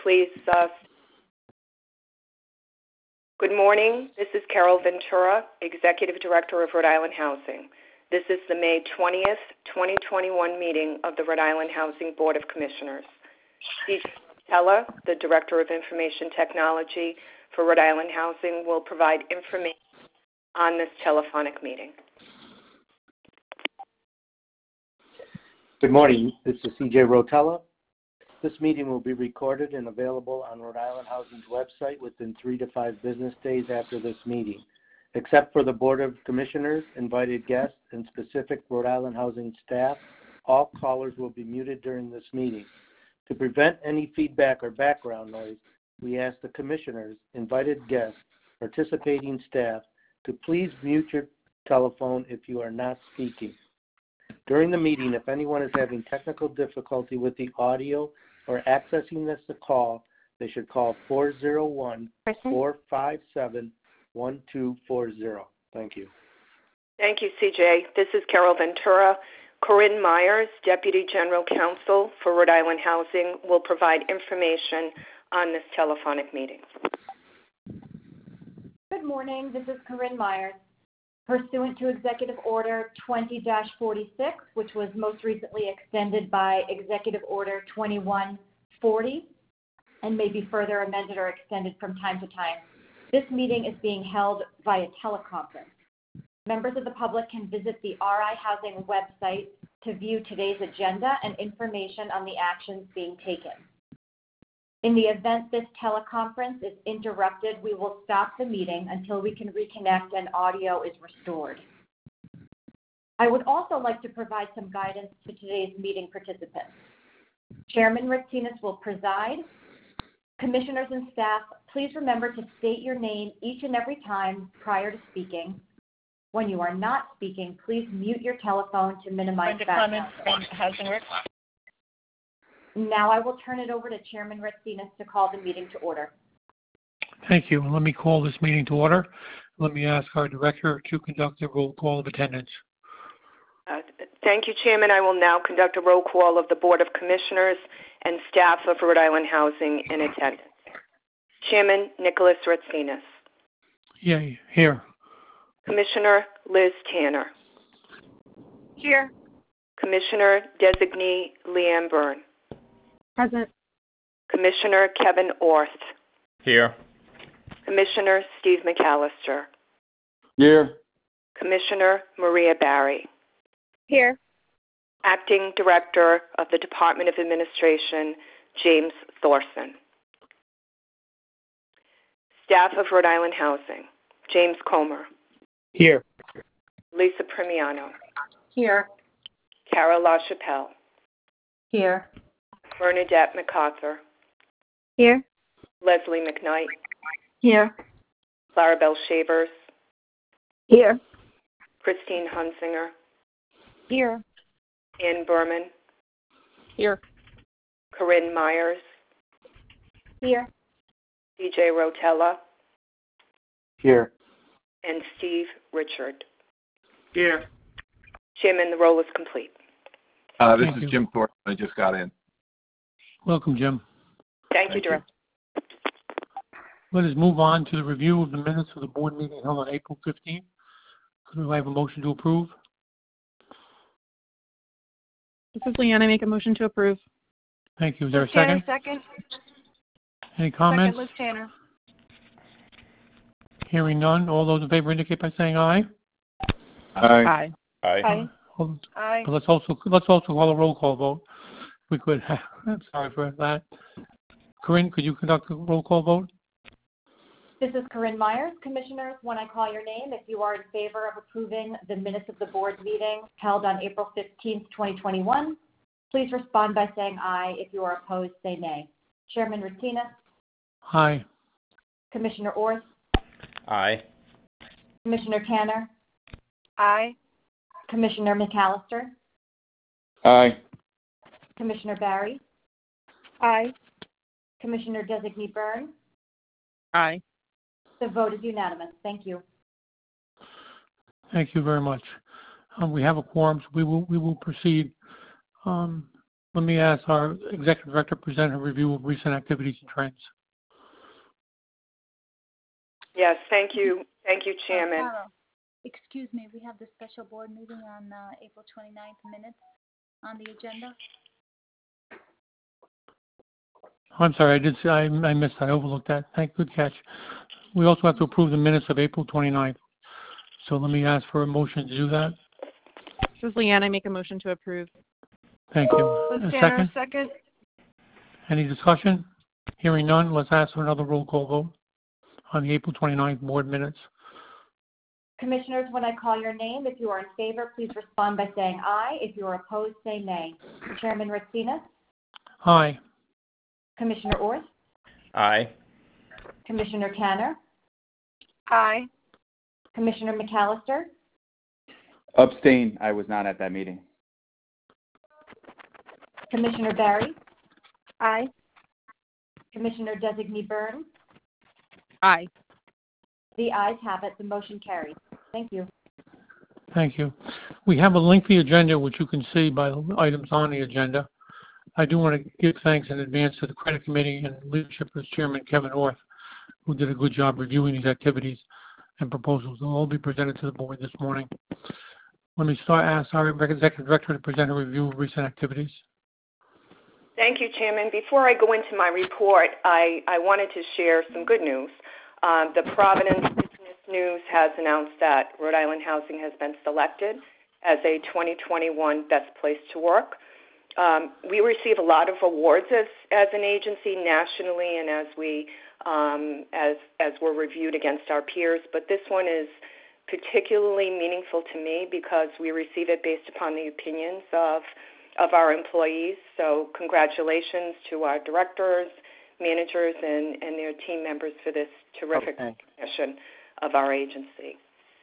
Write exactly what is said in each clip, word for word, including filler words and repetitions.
please. Uh, good morning. This is Carol Ventura, Executive Director of Rhode Island Housing. This is the May twentieth, twenty twenty-one meeting of the Rhode Island Housing Board of Commissioners. C J Rotella, the Director of Information Technology for Rhode Island Housing, will provide information on this telephonic meeting. Good morning. This is C J Rotella. This meeting will be recorded and available on Rhode Island Housing's website within three to five business days after this meeting. Except for the Board of Commissioners, invited guests, and specific Rhode Island Housing staff, all callers will be muted during this meeting. To prevent any feedback or background noise, we ask the Commissioners, invited guests, participating staff to please mute your telephone if you are not speaking. During the meeting, if anyone is having technical difficulty with the audio or accessing this call, they should call four oh one, four five seven, one two four zero. Thank you. Thank you, C J. This is Carol Ventura. Corinne Myers, Deputy General Counsel for Rhode Island Housing, will provide information on this telephonic meeting. Good morning. This is Corinne Myers. Pursuant to Executive Order twenty dash forty-six, which was most recently extended by Executive Order twenty-one forty, and may be further amended or extended from time to time, this meeting is being held via teleconference. Members of the public can visit the R I Housing website to view today's agenda and information on the actions being taken. In the event this teleconference is interrupted, we will stop the meeting until we can reconnect and audio is restored. I would also like to provide some guidance to today's meeting participants. Chairman Ratsinas will preside. Commissioners and staff, please remember to state your name each and every time prior to speaking. When you are not speaking, please mute your telephone to minimize background noise. Housing Works. Now I will turn it over to Chairman Ratsinas to call the meeting to order. Thank you. Let me call this meeting to order. Let me ask our director to conduct a roll call of attendance. Uh, thank you, Chairman. I will now conduct a roll call of the Board of Commissioners and staff of Rhode Island Housing in attendance. Chairman Nicholas Ratsinas. Yay, here. Commissioner Liz Tanner. Here. Commissioner Designee Leanne Byrne. Present. Commissioner Kevin Orth. Here. Commissioner Steve McAllister. Here. Commissioner Maria Barry. Here. Acting Director of the Department of Administration, James Thorson. Staff of Rhode Island Housing, James Comer. Here. Lisa Primiano. Here. Cara LaChapelle. Here. Bernadette MacArthur. Here. Leslie McKnight. Here. Clarabelle Shavers. Here. Christine Hunsinger. Here. Ann Berman. Here. Corinne Myers. Here. C J Rotella. Here. And Steve Richard. Here. Chairman, the roll is complete. Uh, this Thank is you. Jim Thornton. I just got in. Welcome, Jim. Thank, Thank you, Director. Let us move on to the review of the minutes of the board meeting held on April fifteenth. Could I have a motion to approve? This is Leanne. I make a motion to approve. Thank you. Is there a Liz Tanner, second? second. Any comments? Second, Liz Tanner. Hearing none. All those in favor indicate by saying aye. Aye. Aye. Aye. Aye. Hold- Aye. Let's also let's also call a roll call vote. We could. I'm sorry for that. Corinne, could you conduct a roll call vote? This is Corinne Myers. Commissioners, when I call your name, if you are in favor of approving the minutes of the board meeting held on April fifteenth, twenty twenty-one, please respond by saying aye. If you are opposed, say nay. Chairman Ratsinas. Aye. Commissioner Orth. Aye. Commissioner Tanner. Aye. Commissioner McAllister. Aye. Commissioner Barry. Aye. Commissioner Designee Byrne. Aye. The vote is unanimous. Thank you. Thank you very much. Um, we have a quorum, so we will we will proceed. Um, Let me ask our Executive Director to present a review of recent activities and trends. Yes, thank you. Thank you, Chairman. Uh, Carol, excuse me, we have the special board meeting on uh, April twenty-ninth minutes on the agenda. I'm sorry, I did see, I, I missed that. I overlooked that. Thank, good catch. We also have to approve the minutes of April twenty-ninth. So let me ask for a motion to do that. This is Leanne. I make a motion to approve. Thank you. A Liz second? Tanner, second. Any discussion? Hearing none, let's ask for another roll call vote on the April twenty-ninth board minutes. Commissioners, when I call your name, if you are in favor, please respond by saying aye. If you are opposed, say nay. Chairman Ratsinas? Aye. Commissioner Orth? Aye. Commissioner Tanner? Aye. Commissioner McAllister? Abstain. I was not at that meeting. Commissioner Barry? Aye. Commissioner Designee Burns? Aye. The ayes have it. The motion carries. Thank you. Thank you. We have a lengthy agenda, which you can see by the items on the agenda. I do want to give thanks in advance to the Credit Committee and leadership of Chairman Kevin Orth, who did a good job reviewing these activities and proposals. They'll all be presented to the board this morning. Let me start, ask our Executive Director to present a review of recent activities. Thank you, Chairman. Before I go into my report, I, I wanted to share some good news. Um, the Providence Business News has announced that Rhode Island Housing has been selected as a twenty twenty-one Best Place to Work. Um, we receive a lot of awards as, as an agency nationally and as we um, as as we're reviewed against our peers, but this one is particularly meaningful to me because we receive it based upon the opinions of of our employees. So congratulations to our directors, managers, and, and their team members for this terrific Okay. recognition of our agency.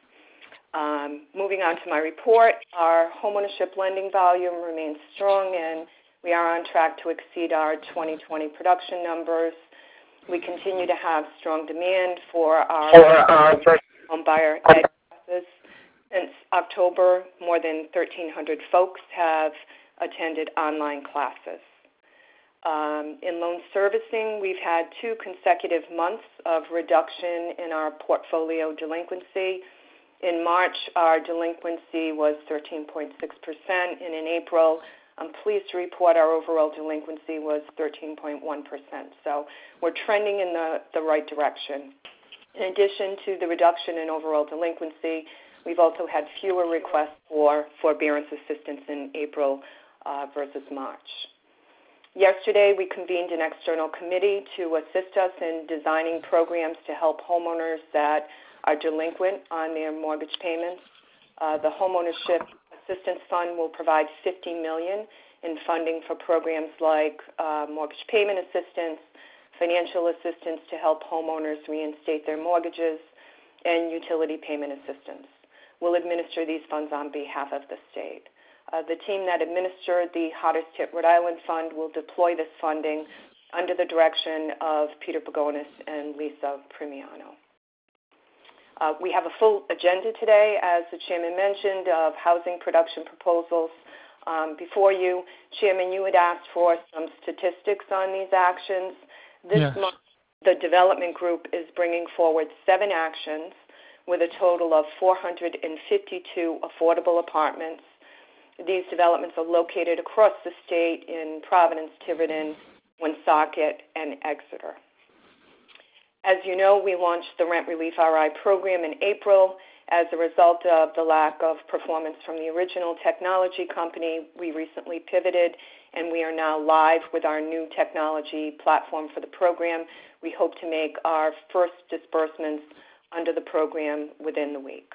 Um, moving on to my report, our homeownership lending volume remains strong, and we are on track to exceed our twenty twenty production numbers. We continue to have strong demand for our, for our home buyer ed classes. Since October, more than thirteen hundred folks have attended online classes. Um, in loan servicing, we've had two consecutive months of reduction in our portfolio delinquency. In March, our delinquency was thirteen point six percent, and in April, I'm pleased to report our overall delinquency was thirteen point one percent. So we're trending in the, the right direction. In addition to the reduction in overall delinquency, we've also had fewer requests for forbearance assistance in April uh, versus March. Yesterday, we convened an external committee to assist us in designing programs to help homeowners that are delinquent on their mortgage payments. Uh, the Homeownership Assistance Fund will provide fifty million dollars in funding for programs like uh, mortgage payment assistance, financial assistance to help homeowners reinstate their mortgages, and utility payment assistance. We'll administer these funds on behalf of the state. Uh, the team that administered the Hardest Hit Rhode Island Fund will deploy this funding under the direction of Peter Pagonis and Lisa Primiano. Uh, we have a full agenda today, as the Chairman mentioned, of housing production proposals. Um, before you, Chairman, you had asked for some statistics on these actions. This Yes. month, the development group is bringing forward seven actions with a total of four hundred fifty-two affordable apartments. These developments are located across the state in Providence, Tiverton, Woonsocket, and Exeter. As you know, we launched the Rent Relief R I program in April. As a result of the lack of performance from the original technology company, we recently pivoted, and we are now live with our new technology platform for the program. We hope to make our first disbursements under the program within the week.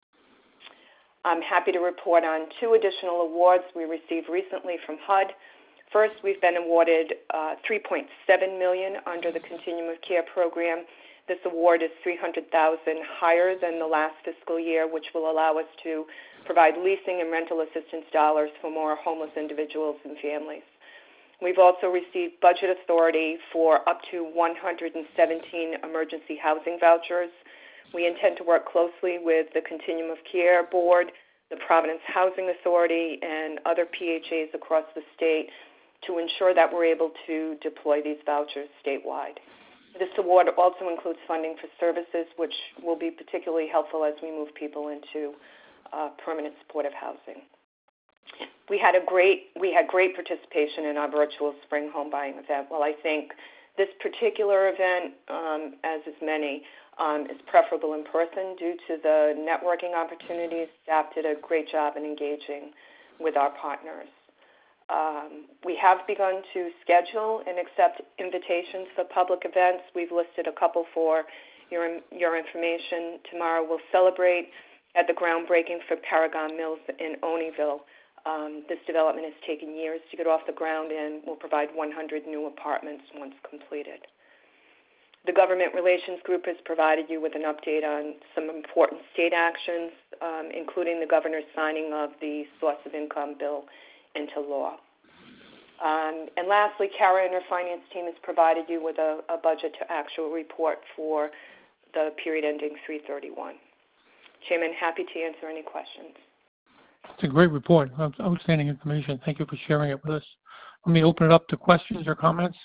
I'm happy to report on two additional awards we received recently from H U D. First, we've been awarded uh, three point seven million dollars under the Continuum of Care program. This award is three hundred thousand dollars higher than the last fiscal year, which will allow us to provide leasing and rental assistance dollars for more homeless individuals and families. We've also received budget authority for up to one hundred seventeen emergency housing vouchers. We intend to work closely with the Continuum of Care Board, the Providence Housing Authority, and other P H As across the state to ensure that we're able to deploy these vouchers statewide. This award also includes funding for services which will be particularly helpful as we move people into uh, permanent supportive housing. We had a great we had great participation in our virtual spring home buying event. Well, I think this particular event, um, as is many, um, is preferable in person due to the networking opportunities. Staff did a great job in engaging with our partners. Um, we have begun to schedule and accept invitations for public events. We've listed a couple for your, your information. Tomorrow we'll celebrate at the groundbreaking for Paragon Mills in Oneyville. Um, this development has taken years to get off the ground and will provide one hundred new apartments once completed. The Government Relations Group has provided you with an update on some important state actions, um, including the governor's signing of the source of income bill into law. Um, and lastly, Kara and her finance team has provided you with a, a budget to actual report for the period ending three thirty-one. Chairman, happy to answer any questions. It's a great report. Outstanding information. Thank you for sharing it with us. Let me open it up to questions or comments.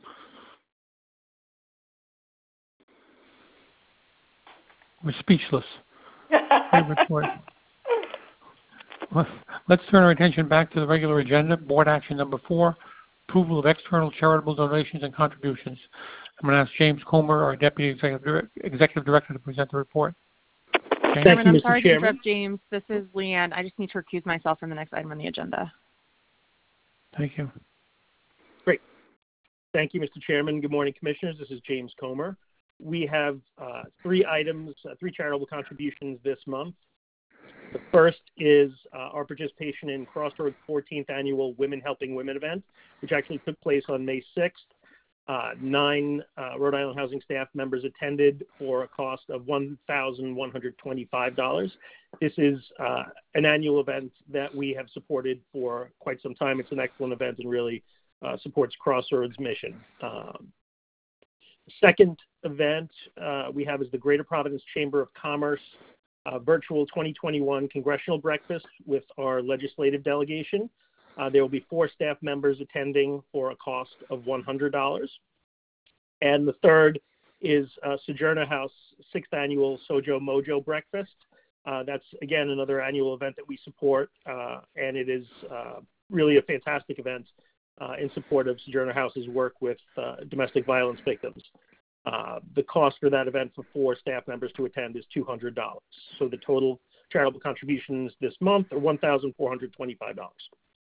We're speechless. Great report. Well, let's turn our attention back to the regular agenda. Board action number four, approval of external charitable donations and contributions. I'm going to ask James Comer, our Deputy Executive, Executive Director, to present the report. Thank Chairman, you, I'm sorry Chairman. to interrupt, James. This is Leanne. I just need to recuse myself from the next item on the agenda. Thank you. Great. Thank you, Mister Chairman. Good morning, Commissioners. This is James Comer. We have uh, three items, uh, three charitable contributions this month. The first is uh, our participation in Crossroads fourteenth Annual Women Helping Women event, which actually took place on May sixth. Uh, nine uh, Rhode Island Housing staff members attended for a cost of one thousand one hundred twenty-five dollars. This is uh, an annual event that we have supported for quite some time. It's an excellent event and really uh, supports Crossroads' mission. Um, second event uh, we have is the Greater Providence Chamber of Commerce uh, virtual twenty twenty-one Congressional Breakfast with our legislative delegation. Uh, there will be four staff members attending for a cost of one hundred dollars. And the third is uh, Sojourner House sixth Annual Sojo Mojo Breakfast. Uh, that's, again, another annual event that we support, uh, and it is uh, really a fantastic event uh, in support of Sojourner House's work with uh, domestic violence victims. Uh, the cost for that event for four staff members to attend is two hundred dollars. So the total charitable contributions this month are one thousand four hundred twenty-five dollars.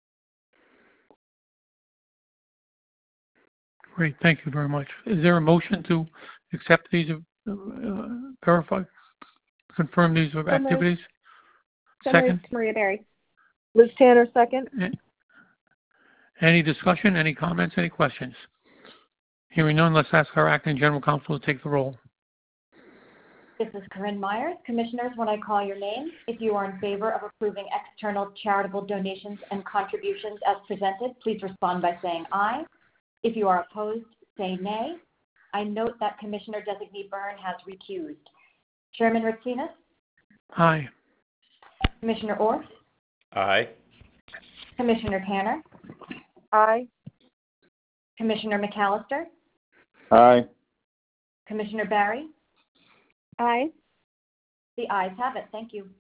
Great, thank you very much. Is there a motion to accept these, uh, verify, confirm these activities? So Second? moved, Maria Berry. Liz Tanner, second. Any discussion, any comments, any questions? Hearing none, let's ask our acting general counsel to take the roll. This is Corinne Myers. Commissioners, when I call your name, if you are in favor of approving external charitable donations and contributions as presented, please respond by saying aye. If you are opposed, say nay. I note that Commissioner-designee Byrne has recused. Chairman Ratsinas? Aye. Commissioner Orth? Aye. Commissioner Tanner? Aye. Commissioner McAllister? Aye. Commissioner Barry? Aye. The ayes have it. Thank you.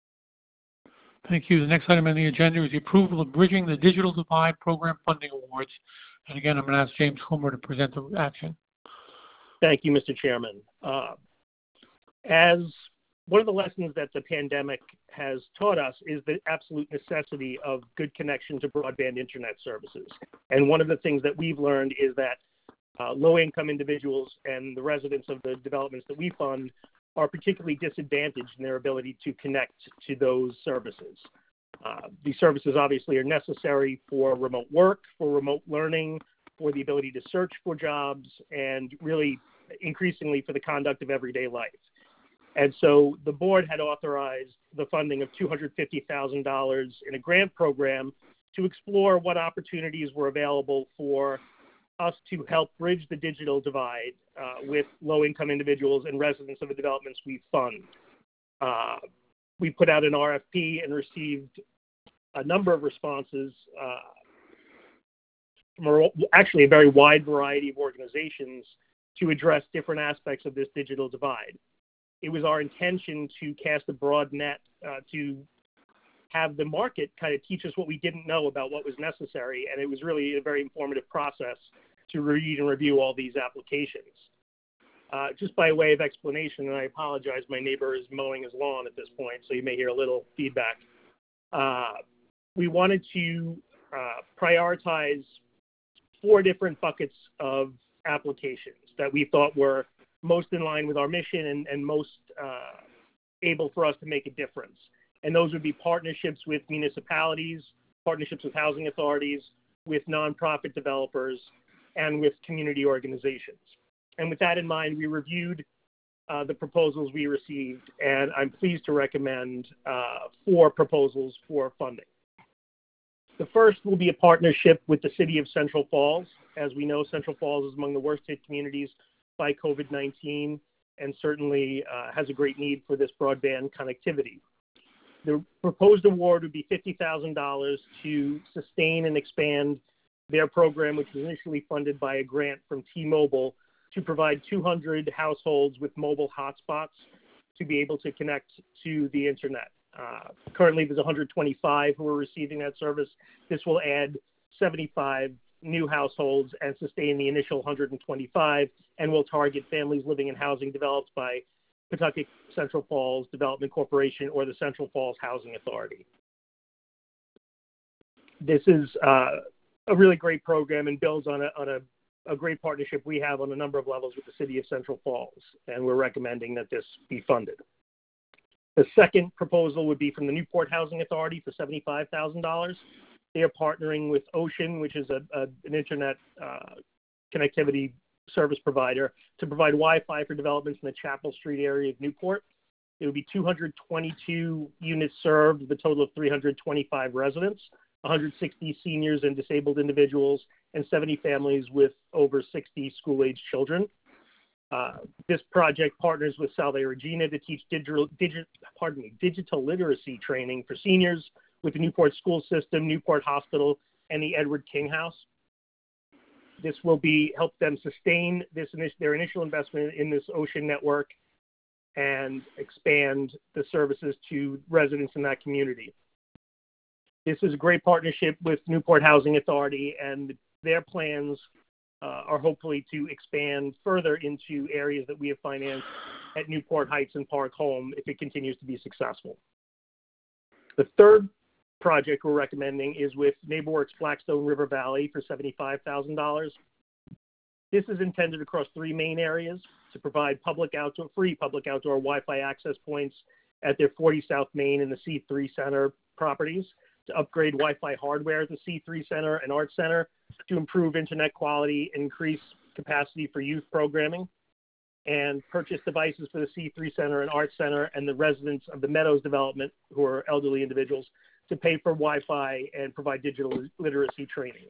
Thank you. The next item on the agenda is the approval of Bridging the Digital Divide Program Funding Awards. And again, I'm going to ask James Comer to present the action. Thank you, Mister Chairman. Uh, as one of the lessons that the pandemic has taught us is the absolute necessity of good connection to broadband internet services. And one of the things that we've learned is that uh, low-income individuals and the residents of the developments that we fund are particularly disadvantaged in their ability to connect to those services. Uh, these services obviously are necessary for remote work, for remote learning, for the ability to search for jobs, and really increasingly for the conduct of everyday life. And so the board had authorized the funding of two hundred fifty thousand dollars in a grant program to explore what opportunities were available for us to help bridge the digital divide uh, with low-income individuals and residents of the developments we fund. Uh, we put out an R F P and received a number of responses. Uh, from a, actually a very wide variety of organizations to address different aspects of this digital divide. It was our intention to cast a broad net uh, to have the market kind of teach us what we didn't know about what was necessary, and it was really a very informative process to read and review all these applications. Uh, just by way of explanation, and I apologize, my neighbor is mowing his lawn at this point, so you may hear a little feedback. Uh, we wanted to uh, prioritize four different buckets of applications that we thought were most in line with our mission and, and most uh, able for us to make a difference. And those would be partnerships with municipalities, partnerships with housing authorities, with nonprofit developers, and with community organizations. And with that in mind, we reviewed uh, the proposals we received, and I'm pleased to recommend uh, four proposals for funding. The first will be a partnership with the City of Central Falls. As we know, Central Falls is among the worst hit communities by COVID nineteen and certainly uh, has a great need for this broadband connectivity. The proposed award would be fifty thousand dollars to sustain and expand their program, which was initially funded by a grant from T-Mobile to provide two hundred households with mobile hotspots to be able to connect to the internet. Uh, currently, there's one hundred twenty-five who are receiving that service. This will add seventy-five new households and sustain the initial one hundred twenty-five, and will target families living in housing developed by Pawtucket Central Falls Development Corporation or the Central Falls Housing Authority. This is uh, a really great program and builds on a, on a a great partnership we have on a number of levels with the City of Central Falls, and we're recommending that this be funded. The second proposal would be from the Newport Housing Authority for seventy-five thousand dollars. They are partnering with Ocean, which is a, a, an internet uh, connectivity service provider, to provide Wi-Fi for developments in the Chapel Street area of Newport. It would be two hundred twenty-two units served with a total of three hundred twenty-five residents, one hundred sixty seniors and disabled individuals, and seventy families with over sixty school-age children. Uh, this project partners with Salve Regina to teach digital, digi, pardon me, digital literacy training for seniors with the Newport School System, Newport Hospital, and the Edward King House. This will be help them sustain this their initial investment in this Ocean network and expand the services to residents in that community. This is a great partnership with Newport Housing Authority, and their plans uh, are hopefully to expand further into areas that we have financed at Newport Heights and Park Home if it continues to be successful. The third project we're recommending is with NeighborWorks Blackstone River Valley for seventy-five thousand dollars. This is intended across three main areas to provide public outdoor, free public outdoor Wi-Fi access points at their forty South Main and the C three Center properties, to upgrade Wi-Fi hardware at the C three Center and Art Center, to improve internet quality, increase capacity for youth programming, and purchase devices for the C three Center and Art Center and the residents of the Meadows development, who are elderly individuals, to pay for Wi-Fi and provide digital literacy training.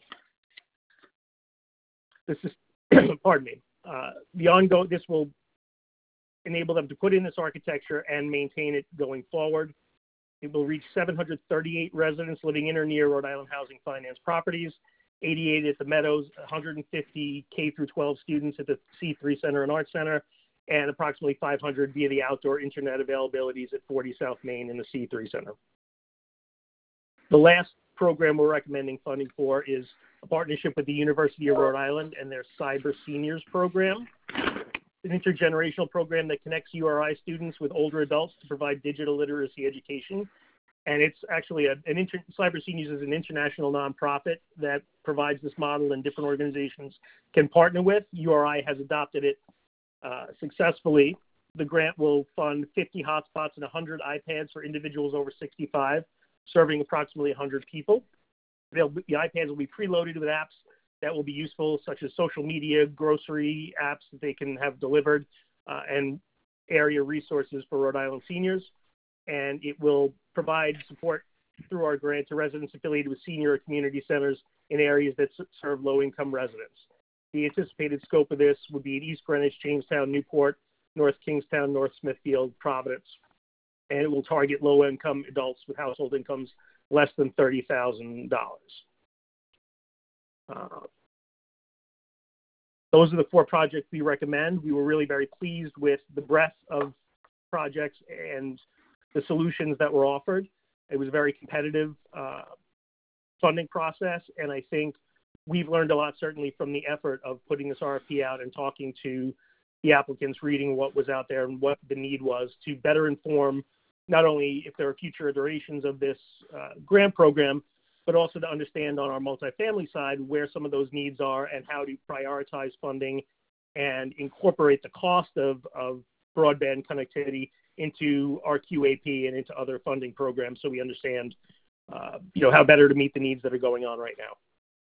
This is, pardon me, uh, the ongoing, this will enable them to put in this architecture and maintain it going forward. It will reach seven hundred thirty-eight residents living in or near Rhode Island Housing Finance properties, eighty-eight at the Meadows, one hundred fifty K through twelve students at the C three Center and Art Center, and approximately five hundred via the outdoor internet availabilities at forty South Main and the C three Center. The last program we're recommending funding for is a partnership with the University of Rhode Island and their Cyber Seniors program. An intergenerational program that connects U R I students with older adults to provide digital literacy education. And it's actually a, an inter, Cyber Seniors is an international nonprofit that provides this model, and different organizations can partner with. U R I has adopted it uh, successfully. The grant will fund fifty hotspots and one hundred iPads for individuals over sixty-five, serving approximately one hundred people. They'll, the iPads will be preloaded with apps that will be useful, such as social media, grocery apps that they can have delivered, uh, and area resources for Rhode Island seniors. And it will provide support through our grant to residents affiliated with senior or community centers in areas that serve low-income residents. The anticipated scope of this would be in East Greenwich, Jamestown, Newport, North Kingstown, North Smithfield, Providence. And it will target low-income adults with household incomes less than thirty thousand dollars. Uh, those are the four projects we recommend. We were really very pleased with the breadth of projects and the solutions that were offered. It was a very competitive uh, funding process, and I think we've learned a lot, certainly, from the effort of putting this R F P out and talking to the applicants, reading what was out there and what the need was to better inform not only if there are future iterations of this uh, grant program, but also to understand on our multifamily side where some of those needs are and how to prioritize funding and incorporate the cost of, of broadband connectivity into our Q A P and into other funding programs, so we understand, uh, you know, how better to meet the needs that are going on right now.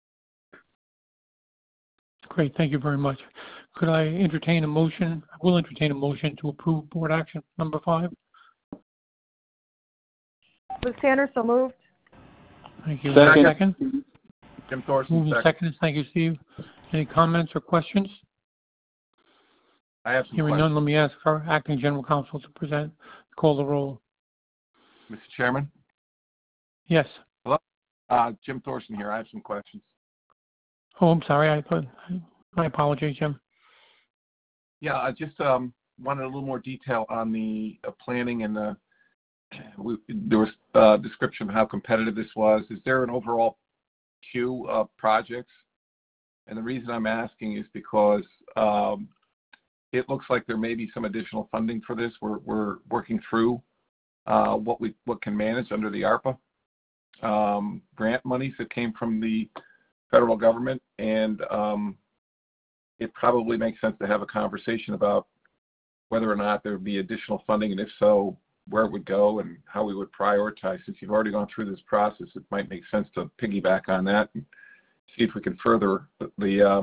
Great, thank you very much. Could I entertain a motion? I will entertain a motion to approve board action number five. Liz Tanner, so moved. Thank you. Second. Second. Jim Thorson, Moving second. Thank you, Steve. Any comments or questions? I have some Hearing questions. none, let me ask our acting general counsel to present. Call the roll. Mister Chairman? Yes. Hello? Uh, Jim Thorson here. I have some questions. Oh, I'm sorry. I thought, my apologies, Jim. Yeah, I just um, wanted a little more detail on the uh, planning and the, we, there was a description of how competitive this was. Is there an overall queue of projects? And the reason I'm asking is because um, it looks like there may be some additional funding for this. We're, we're working through uh, what we what can manage under the ARPA um, grant monies that came from the federal government, and um, it probably makes sense to have a conversation about whether or not there would be additional funding, and if so, where it would go and how we would prioritize. Since you've already gone through this process, it might make sense to piggyback on that and see if we can further the, the, uh,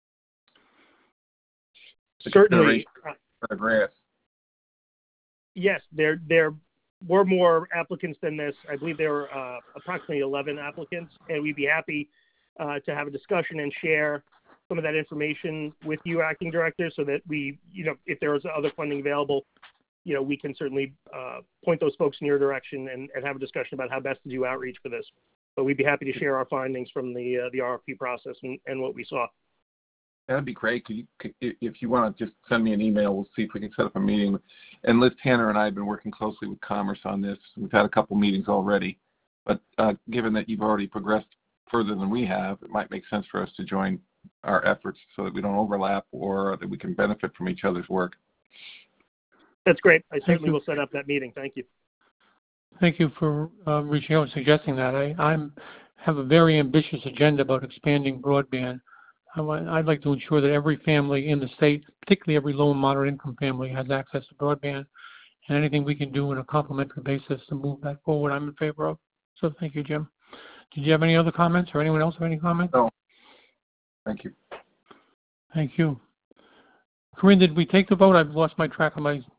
the Certainly. the grants. Yes, there there were more applicants than this. I believe there were uh, approximately eleven applicants, and we'd be happy uh, to have a discussion and share some of that information with you, acting director, so that we, you know, if there is other funding available, you know, we can certainly uh, point those folks in your direction and, and have a discussion about how best to do outreach for this. But we'd be happy to share our findings from the uh, the R F P process and, and what we saw. That'd be great. Could you, could, if you want to just send me an email, we'll see if we can set up a meeting. And Liz Tanner and I have been working closely with Commerce on this. We've had a couple meetings already. But uh, given that you've already progressed further than we have, it might make sense for us to join our efforts so that we don't overlap or that we can benefit from each other's work. That's great. I certainly will set up that meeting. Thank you. Thank you for uh, reaching out and suggesting that. I I'm, have a very ambitious agenda about expanding broadband. I want, I'd like to ensure that every family in the state, particularly every low and moderate income family, has access to broadband. And anything we can do on a complementary basis to move that forward, I'm in favor of. So thank you, Jim. Did you have any other comments or anyone else have any comments? No. Thank you. Thank you. Corinne, did we take the vote? I've lost my track of my...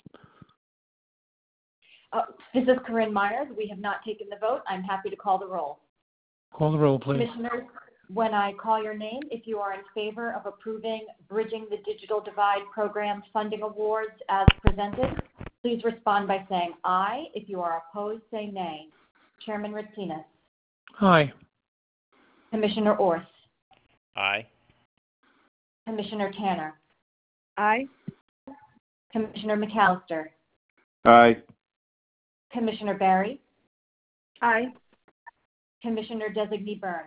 Uh, this is Corinne Myers. We have not taken the vote. I'm happy to call the roll. Call the roll, please. Commissioners, when I call your name, if you are in favor of approving Bridging the Digital Divide Program funding awards as presented, please respond by saying aye. If you are opposed, say nay. Chairman Ratsinas. Aye. Commissioner Orth. Aye. Commissioner Tanner. Aye. Commissioner McAllister. Aye. Commissioner Barry. Aye. Commissioner Designee Burns.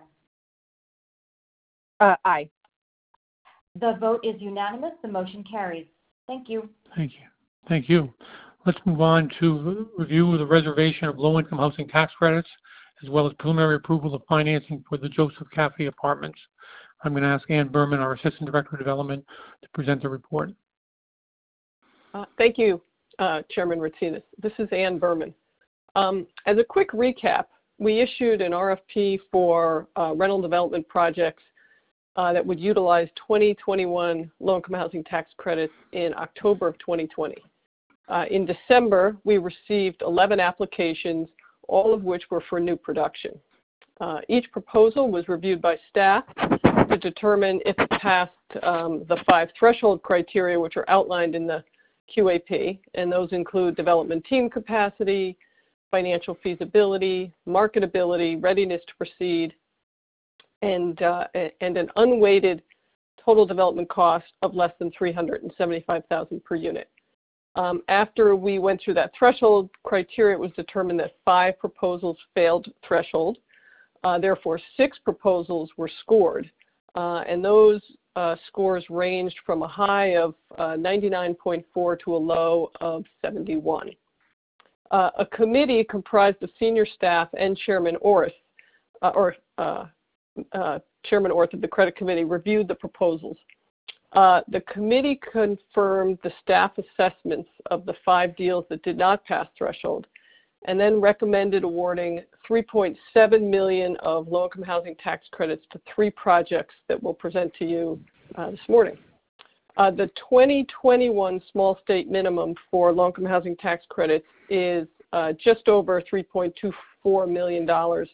Uh, aye. The vote is unanimous. The motion carries. Thank you. Thank you. Thank you. Let's move on to review the reservation of low-income housing tax credits, as well as preliminary approval of financing for the Joseph Caffey Apartments. I'm going to ask Ann Berman, our Assistant Director of Development, to present the report. Uh, thank you, uh, Chairman Ratsinas. This is Ann Berman. Um, as a quick recap, we issued an R F P for uh, rental development projects uh, that would utilize twenty twenty-one low-income housing tax credits in October of twenty twenty. Uh, in December, we received eleven applications, all of which were for new production. Uh, each proposal was reviewed by staff to determine if it passed um, the five threshold criteria which are outlined in the Q A P, and those include development team capacity, financial feasibility, marketability, readiness to proceed, and, uh, and an unweighted total development cost of less than three hundred seventy-five thousand dollars per unit. Um, after we went through that threshold criteria, it was determined that five proposals failed threshold. Uh, therefore, six proposals were scored, uh, and those uh, scores ranged from a high of uh, ninety-nine point four to a low of seventy-one. Uh, a committee comprised of senior staff and Chairman Orth, uh, or uh, uh, Chairman Orth of the Credit Committee, reviewed the proposals. Uh, the committee confirmed the staff assessments of the five deals that did not pass threshold, and then recommended awarding three point seven million dollars of low-income housing tax credits to three projects that we'll present to you uh, this morning. Uh, the twenty twenty-one small state minimum for low-income housing tax credits is uh, just over three point two four million dollars.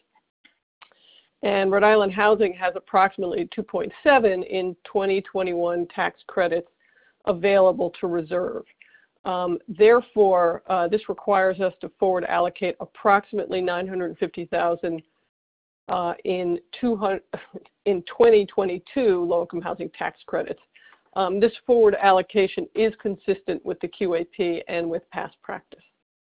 And Rhode Island Housing has approximately two point seven in twenty twenty-one tax credits available to reserve. Um, therefore, uh, this requires us to forward allocate approximately nine hundred fifty thousand dollars uh, in, in twenty twenty-two low-income housing tax credits. Um, this forward allocation is consistent with the Q A P and with past practice.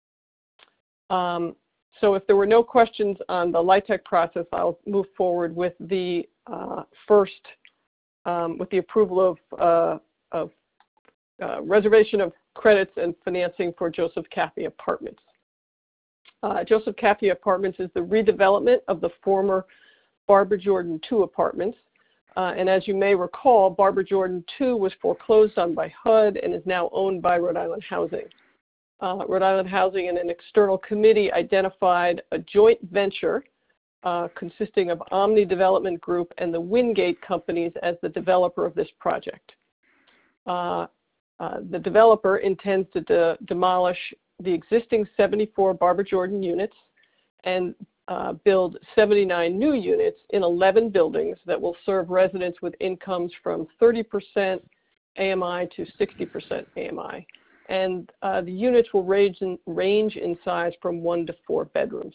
Um, So if there were no questions on the LIHTC process, I'll move forward with the uh, first, um, with the approval of, uh, of uh, reservation of credits and financing for Joseph Caffey Apartments. Uh, Joseph Caffey Apartments is the redevelopment of the former Barbara Jordan two apartments. Uh, and as you may recall, Barbara Jordan two was foreclosed on by H U D and is now owned by Rhode Island Housing. Uh, Rhode Island Housing and an external committee identified a joint venture uh, consisting of Omni Development Group and the Wingate companies as the developer of this project. Uh, uh, the developer intends to de demolish the existing seventy-four Barbara Jordan units and uh, build seventy-nine new units in eleven buildings that will serve residents with incomes from thirty percent A M I to sixty percent A M I. And uh, the units will range in, range in size from one to four bedrooms.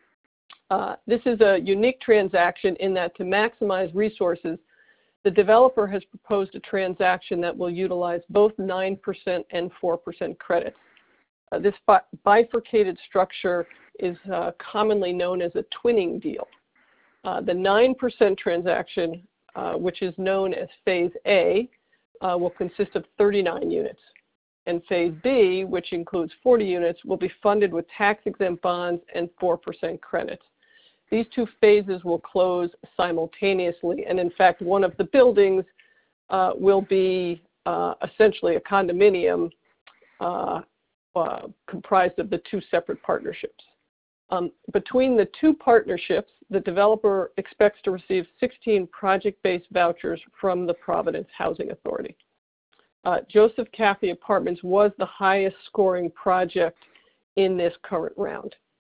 Uh, this is a unique transaction in that to maximize resources, the developer has proposed a transaction that will utilize both nine percent and four percent credits. Uh, this bi bifurcated structure is uh, commonly known as a twinning deal. Uh, the nine percent transaction, uh, which is known as Phase A, uh, will consist of thirty-nine units. And Phase B, which includes forty units, will be funded with tax-exempt bonds and four percent credits. These two phases will close simultaneously, and in fact, one of the buildings uh, will be uh, essentially a condominium uh, uh, comprised of the two separate partnerships. Um, between the two partnerships, the developer expects to receive sixteen project-based vouchers from the Providence Housing Authority. Uh, Joseph Caffey Apartments was the highest scoring project in this current round.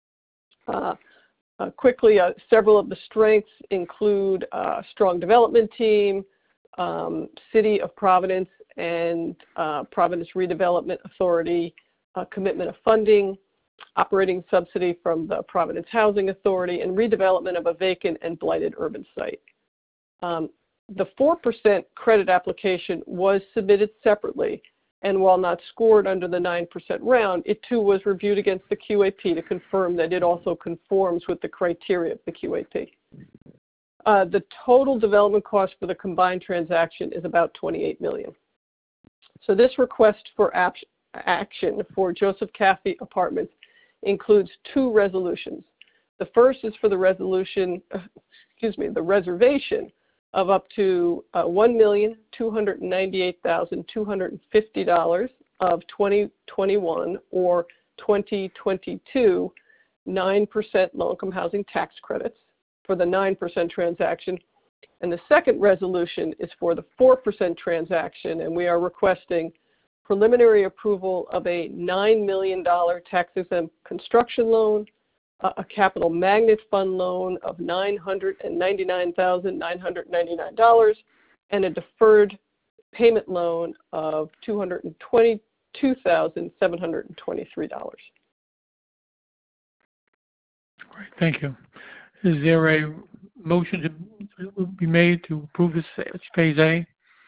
Uh, uh, quickly, uh, several of the strengths include a uh, strong development team, um, City of Providence and uh, Providence Redevelopment Authority uh, commitment of funding, operating subsidy from the Providence Housing Authority, and redevelopment of a vacant and blighted urban site. Um, The four percent credit application was submitted separately, and while not scored under the nine percent round, it too was reviewed against the Q A P to confirm that it also conforms with the criteria of the Q A P. Uh, the total development cost for the combined transaction is about twenty-eight million dollars. So this request for action for Joseph Caffey Apartments includes two resolutions. The first is for the resolution, excuse me, the reservation of up to uh, one million two hundred ninety-eight thousand two hundred fifty dollars of twenty twenty-one or twenty twenty-two nine percent low-income housing tax credits for the nine percent transaction. And the second resolution is for the four percent transaction, and we are requesting preliminary approval of a nine million dollar tax-exempt construction loan, a capital magnet fund loan of nine hundred ninety-nine thousand nine hundred ninety-nine dollars, and a deferred payment loan of two hundred twenty-two thousand seven hundred twenty-three dollars. Great, thank you. Is there a motion to be made to approve this Phase A?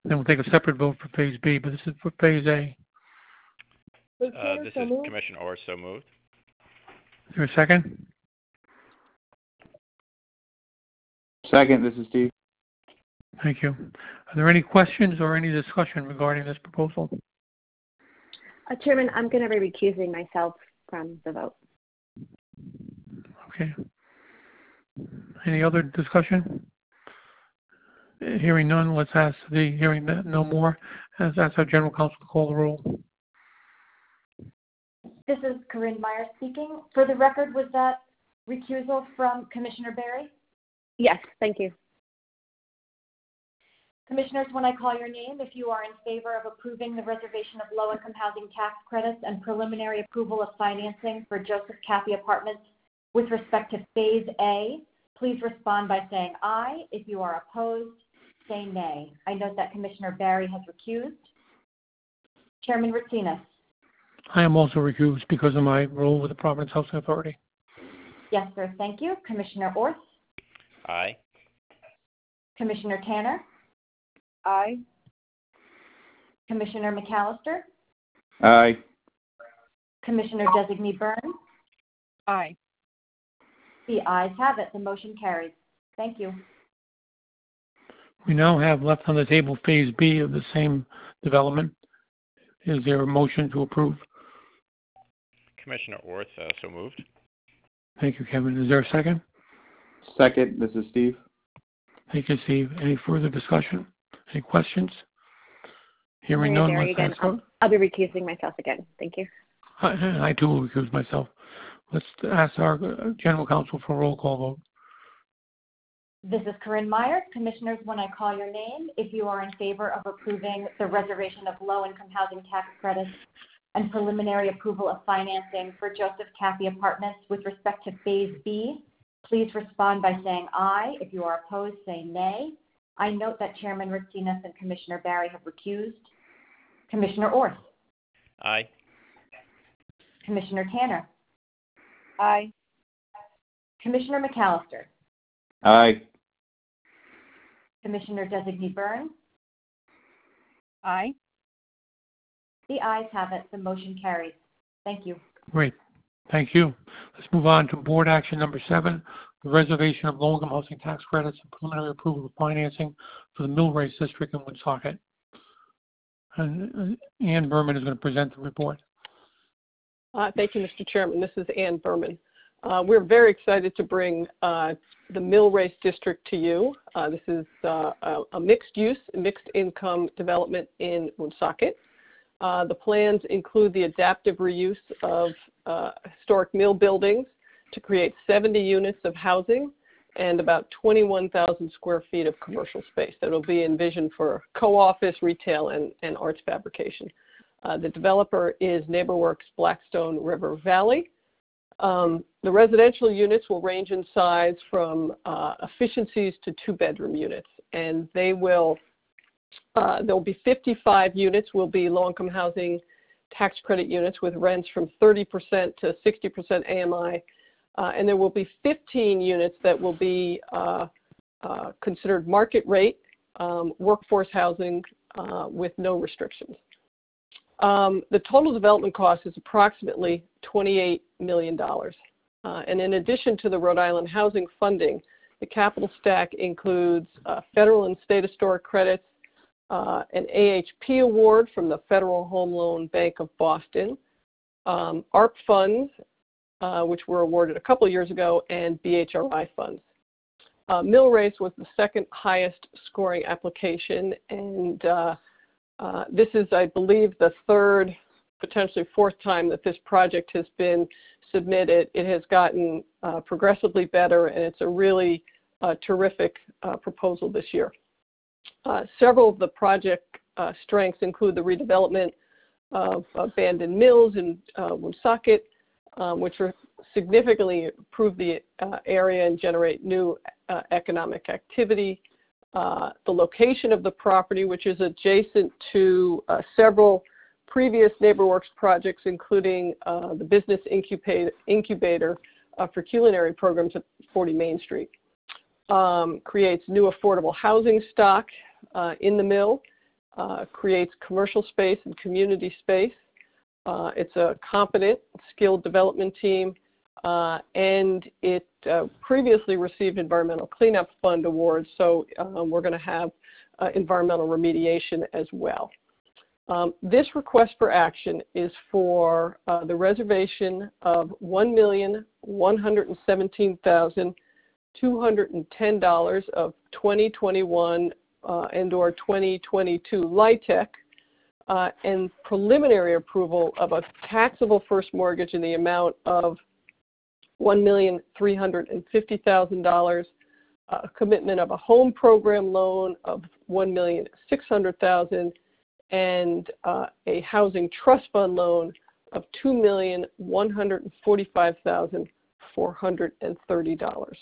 Then we'll take a separate vote for Phase B, but this is for Phase A. Uh, this is Commissioner Orr, so moved. Is there a second? Second, this is Steve. Thank you. Are there any questions or any discussion regarding this proposal? Uh, Chairman, I'm going to be recusing myself from the vote. Okay. Any other discussion? Hearing none, let's ask the hearing no more. Let's ask our General Counsel to call the roll. This is Corinne Meyer speaking. For the record, was that recusal from Commissioner Barry? Yes, thank you. Commissioners, when I call your name, if you are in favor of approving the reservation of low-income housing tax credits and preliminary approval of financing for Joseph Cappy Apartments with respect to Phase A, please respond by saying aye. If you are opposed, say nay. I note that Commissioner Barry has recused. Chairman Ratsinas. I am also recused because of my role with the Providence Housing Authority. Yes, sir. Thank you. Commissioner Orth. Aye. Commissioner Tanner. Aye. Commissioner McAllister. Aye. Commissioner Designee Byrne. Aye. The ayes have it. The motion carries. Thank you. We now have left on the table Phase B of the same development. Is there a motion to approve? Commissioner Orth, uh, so moved. Thank you, Kevin. Is there a second? Second, this is Steve. Thank you, Steve. Any further discussion? Any questions? Hearing Maria none, Barry let's again. ask. I'll, I'll be recusing myself again. Thank you. I, I too will recuse myself. Let's ask our General Counsel for a roll call vote. This is Corinne Meyer. Commissioners, when I call your name, if you are in favor of approving the reservation of low-income housing tax credits and preliminary approval of financing for Joseph Cappy Apartments with respect to Phase B, please respond by saying aye. If you are opposed, say nay. I note that Chairman Ratsinas and Commissioner Barry have recused. Commissioner Orth. Aye. Commissioner Tanner. Aye. Commissioner McAllister. Aye. Commissioner Designee Byrne. Aye. The ayes have it. The motion carries. Thank you. Great. Thank you. Let's move on to board action number seven, the reservation of low-income housing tax credits and preliminary approval of financing for the Millrace District in Woonsocket. And uh, Ann Berman is going to present the report. Uh, thank you, Mister Chairman. This is Ann Berman. Uh, we're very excited to bring uh, the Millrace District to you. Uh, this is uh, a, a mixed-use, mixed-income development in Woonsocket. Uh, the plans include the adaptive reuse of uh, historic mill buildings to create seventy units of housing and about twenty-one thousand square feet of commercial space that will be envisioned for co-office, retail, and, and arts fabrication. Uh, the developer is NeighborWorks Blackstone River Valley. Um, the residential units will range in size from uh, efficiencies to two-bedroom units, and they will Uh, there will be fifty-five units will be low-income housing tax credit units with rents from thirty percent to sixty percent A M I, uh, and there will be fifteen units that will be uh, uh, considered market rate um, workforce housing uh, with no restrictions. Um, the total development cost is approximately twenty-eight million dollars. Uh, and in addition to the Rhode Island housing funding, the capital stack includes uh, federal and state historic credits, Uh, an A H P award from the Federal Home Loan Bank of Boston, um, A R P funds, uh, which were awarded a couple years ago, and B H R I funds. Uh, Millrace was the second highest scoring application, and uh, uh, this is, I believe, the third, potentially fourth time that this project has been submitted. It has gotten uh, progressively better, and it's a really uh, terrific uh, proposal this year. Uh, several of the project uh, strengths include the redevelopment of abandoned mills in uh, Woonsocket, um, which will significantly improve the uh, area and generate new uh, economic activity. Uh, the location of the property, which is adjacent to uh, several previous NeighborWorks projects, including uh, the business incubator, incubator uh, for culinary programs at forty Main Street. Um, creates new affordable housing stock uh, in the mill uh, creates commercial space and community space. Uh, it's a competent, skilled development team, uh, and it uh, previously received Environmental Cleanup Fund awards, so uh, we're going to have uh, environmental remediation as well. Um, this request for action is for uh, the reservation of one million one hundred seventeen thousand two hundred ten dollars of twenty twenty-one uh, and or twenty twenty-two LIHTC, uh, and preliminary approval of a taxable first mortgage in the amount of one million three hundred fifty thousand dollars, a commitment of a home program loan of one million six hundred thousand dollars, and uh, a housing trust fund loan of two million one hundred forty-five thousand four hundred thirty dollars.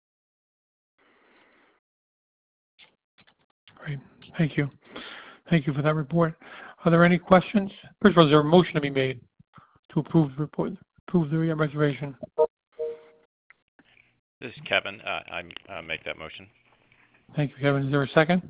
Great. Thank you. Thank you for that report. Are there any questions? First of all, is there a motion to be made to approve the report, approve the reservation? This is Kevin. Uh, I uh, make that motion. Thank you, Kevin. Is there a second?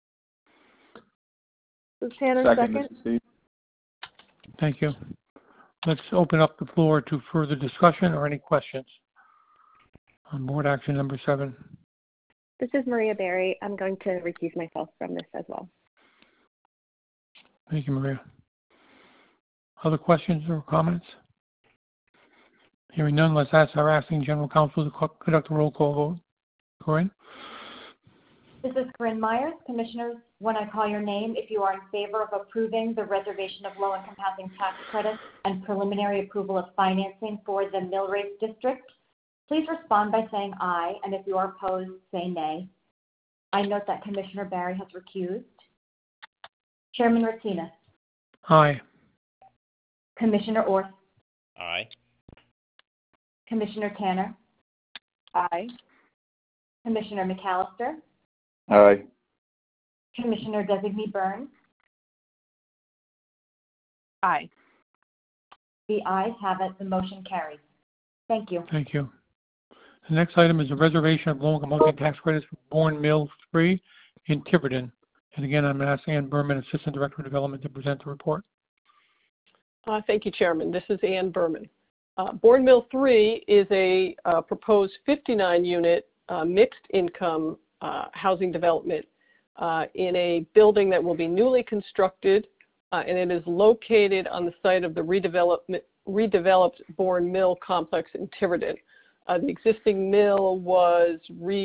Tanner, Second, second. this is Steve. Thank you. Let's open up the floor to further discussion or any questions on board action number seven. This is Maria Berry. I'm going to recuse myself from this as well. Thank you, Maria. Other questions or comments? Hearing none, let's ask our acting general counsel to conduct a roll call vote. Corinne? This is Corinne Myers. Commissioners, when I call your name, if you are in favor of approving the reservation of low-income housing tax credits and preliminary approval of financing for the Millrace District, please respond by saying aye, and if you are opposed, say nay. I note that Commissioner Barry has recused. Chairman Ratinas. Aye. Commissioner Orth. Aye. Commissioner Tanner. Aye. Commissioner McAllister. Aye. Commissioner Designee Burns. Aye. The ayes have it. The motion carries. Thank you. Thank you. The next item is a reservation of low-income housing tax credits for Bourne Mill three in Tiverton. And again, I'm asking Ann Berman, Assistant Director of Development, to present the report. Uh, thank you, Chairman. This is Ann Berman. Uh, Bourne Mill three is a uh, proposed fifty-nine unit uh, mixed income uh, housing development uh, in a building that will be newly constructed, uh, and it is located on the site of the redevelopment, redeveloped Bourne Mill complex in Tiverton. Uh, the existing mill was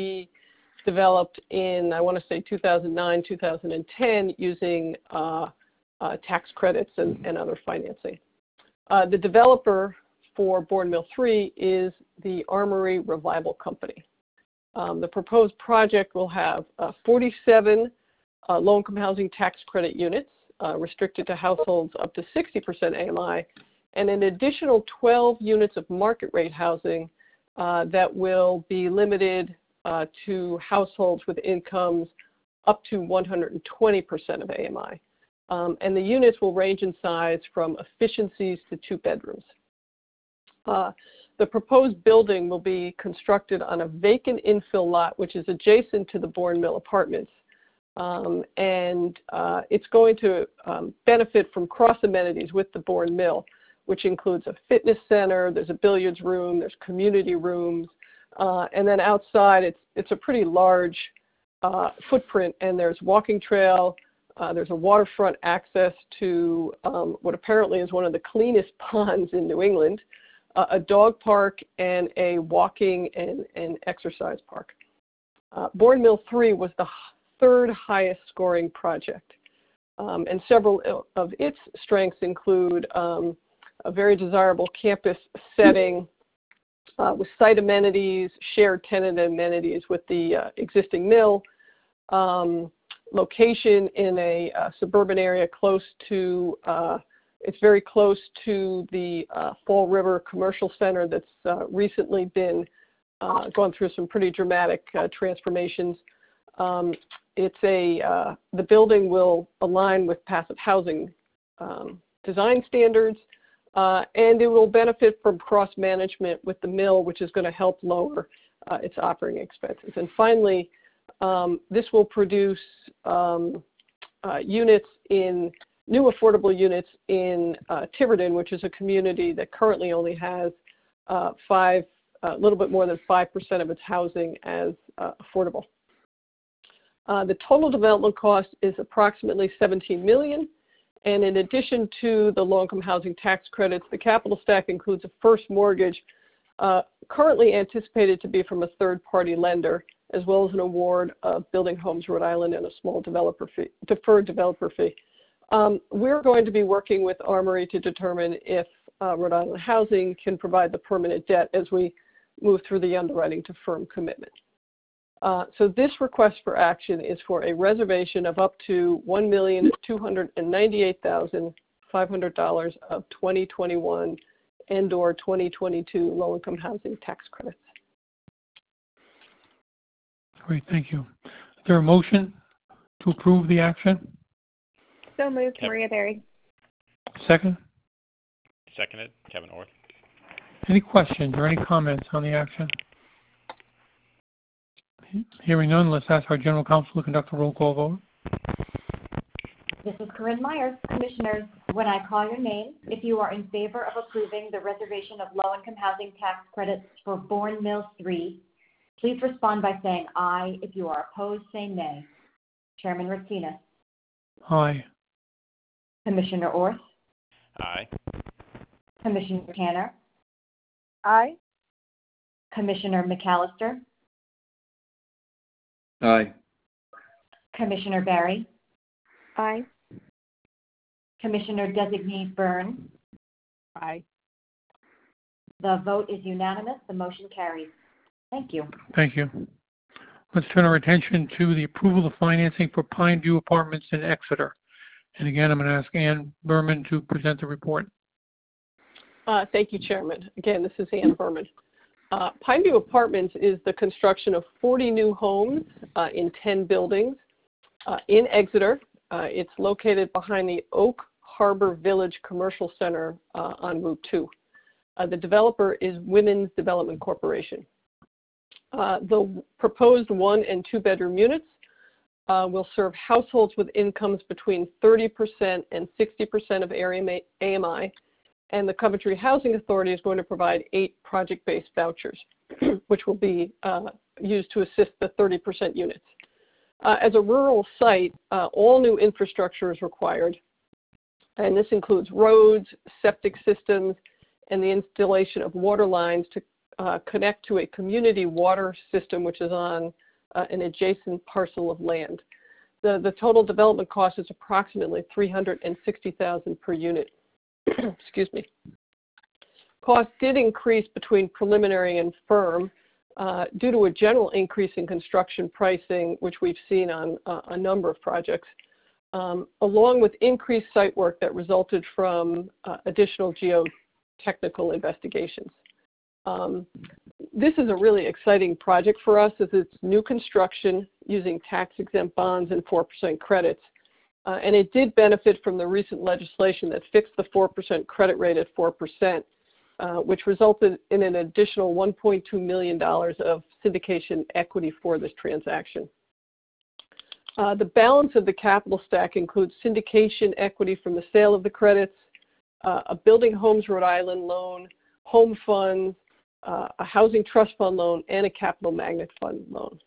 redeveloped in, I want to say, two thousand nine, two thousand ten, using uh, uh, tax credits and, and other financing. Uh, the developer for Bourne Mill three is the Armory Revival Company. Um, the proposed project will have uh, forty-seven uh, low-income housing tax credit units uh, restricted to households up to sixty percent A M I, and an additional twelve units of market rate housing uh, that will be limited uh, to households with incomes up to one hundred twenty percent of A M I. Um, and the units will range in size from efficiencies to two bedrooms. Uh, the proposed building will be constructed on a vacant infill lot, which is adjacent to the Bourne Mill apartments. Um, and uh, it's going to um, benefit from cross amenities with the Bourne Mill, which includes a fitness center, there's a billiards room, there's community rooms, uh, and then outside it's, it's a pretty large uh, footprint, and there's walking trail, uh, there's a waterfront access to um, what apparently is one of the cleanest ponds in New England, a dog park, and a walking and, and exercise park. Uh, Bourne Mill three was the third highest scoring project, um, and several of its strengths include um, a very desirable campus setting uh, with site amenities, shared tenant amenities with the uh, existing mill, um, location in a uh, suburban area close to uh, It's very close to the uh, Fall River Commercial Center that's uh, recently been uh, gone through some pretty dramatic uh, transformations. Um, it's a uh, the building will align with passive housing um, design standards, uh, and it will benefit from cross management with the mill, which is going to help lower uh, its operating expenses. And finally, um, this will produce um, uh, units in new affordable units in uh, Tiverton, which is a community that currently only has uh, five, a uh, little bit more than five percent of its housing as uh, affordable. Uh, the total development cost is approximately seventeen million dollars, and in addition to the low-income housing tax credits, the capital stack includes a first mortgage uh, currently anticipated to be from a third-party lender, as well as an award of Building Homes Rhode Island and a small developer fee, deferred developer fee. Um, we're going to be working with Armory to determine if uh, Rhode Island Housing can provide the permanent debt as we move through the underwriting to firm commitment. Uh, so this request for action is for a reservation of up to one million two hundred ninety-eight thousand five hundred dollars of twenty twenty-one and or twenty twenty-two low-income housing tax credits. Great, thank you. Is there a motion to approve the action? So moved, Kevin. Maria Berry. Second? Seconded, Kevin Orth. Any questions or any comments on the action? Hearing none, let's ask our General Counsel to conduct a roll call vote. This is Corinne Myers. Commissioners, when I call your name, if you are in favor of approving the reservation of low-income housing tax credits for Bourne Mills three, please respond by saying aye. If you are opposed, say nay. Chairman Ratsinas. Aye. Commissioner Orth. Aye. Commissioner Tanner. Aye. Commissioner McAllister. Aye. Commissioner Barry. Aye. Commissioner Designee Byrne. Aye. The vote is unanimous. The motion carries. Thank you. Thank you. Let's turn our attention to the approval of financing for Pine View Apartments in Exeter. And again, I'm going to ask Ann Berman to present the report. Uh, thank you, Chairman. Again, this is Ann Berman. Uh, Pineview Apartments is the construction of forty new homes uh, in ten buildings uh, in Exeter. Uh, it's located behind the Oak Harbor Village Commercial Center uh, on Route two. Uh, the developer is Women's Development Corporation. Uh, the proposed one and two bedroom units uh, will serve households with incomes between thirty percent and sixty percent of area A M I. And the Coventry Housing Authority is going to provide eight project-based vouchers, which will be uh, used to assist the thirty percent units. Uh, as a rural site, uh, all new infrastructure is required, and this includes roads, septic systems, and the installation of water lines to uh, connect to a community water system, which is on uh, an adjacent parcel of land. The, the total development cost is approximately three hundred sixty thousand dollars per unit. Excuse me. Costs did increase between preliminary and firm uh, due to a general increase in construction pricing, which we've seen on uh, a number of projects, um, along with increased site work that resulted from uh, additional geotechnical investigations. Um, this is a really exciting project for us as it's new construction using tax-exempt bonds and four percent credits. Uh, and it did benefit from the recent legislation that fixed the four percent credit rate at four percent, uh, which resulted in an additional one point two million dollars of syndication equity for this transaction. Uh, the balance of the capital stack includes syndication equity from the sale of the credits, uh, a Building Homes Rhode Island loan, home funds, uh, a housing trust fund loan, and a capital magnet fund loan.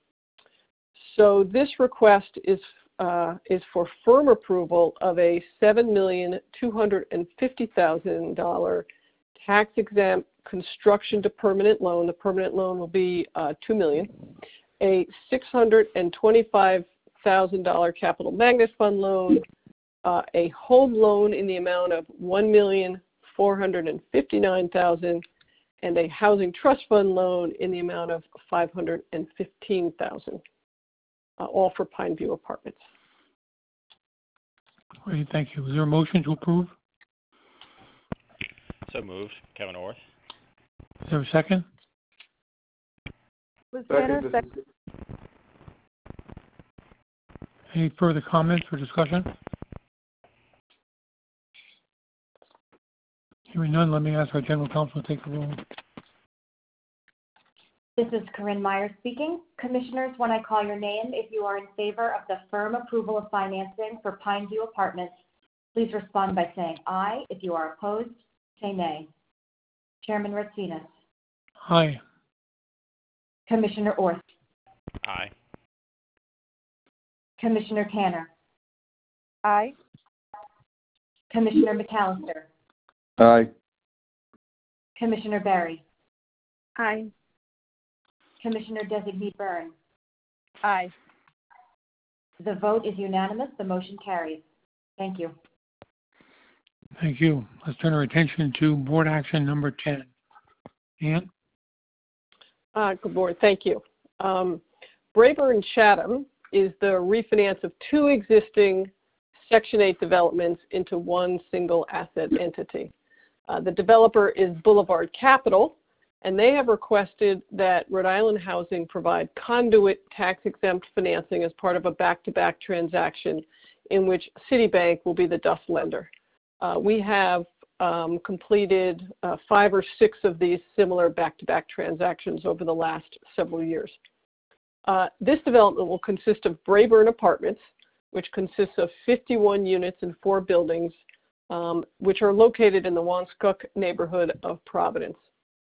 So this request is Uh, is for firm approval of a seven million two hundred fifty thousand dollars tax-exempt construction to permanent loan. The permanent loan will be uh, two million dollars, a six hundred twenty-five thousand dollars capital magnet fund loan, uh, a home loan in the amount of one million four hundred fifty-nine thousand dollars, and a housing trust fund loan in the amount of five hundred fifteen thousand dollars. Uh, all for Pineview Apartments. Great, thank you. Is there a motion to approve? So moved, Kevin Orth. Is there a second? Was Tanner second? Any further comments or discussion? Hearing none, let me ask our General Counsel to take the roll. This is Corinne Meyer speaking. Commissioners, when I call your name, if you are in favor of the firm approval of financing for Pineview Apartments, please respond by saying aye. If you are opposed, say nay. Chairman Ratsinas. Aye. Commissioner Orth. Aye. Commissioner Tanner. Aye. Commissioner McAllister. Aye. Commissioner Barry. Aye. Commissioner Designee Byrne. Aye. The vote is unanimous. The motion carries. Thank you. Thank you. Let's turn our attention to board action number ten. Ann? Uh, good morning. Thank you. Um, Brayburn Chatham is the refinance of two existing Section eight developments into one single asset entity. Uh, the developer is Boulevard Capital, and they have requested that Rhode Island Housing provide conduit tax-exempt financing as part of a back-to-back transaction in which Citibank will be the D U S lender. Uh, we have um, completed uh, five or six of these similar back-to-back transactions over the last several years. Uh, this development will consist of Brayburn Apartments, which consists of fifty-one units and four buildings, um, which are located in the Wanskuck neighborhood of Providence.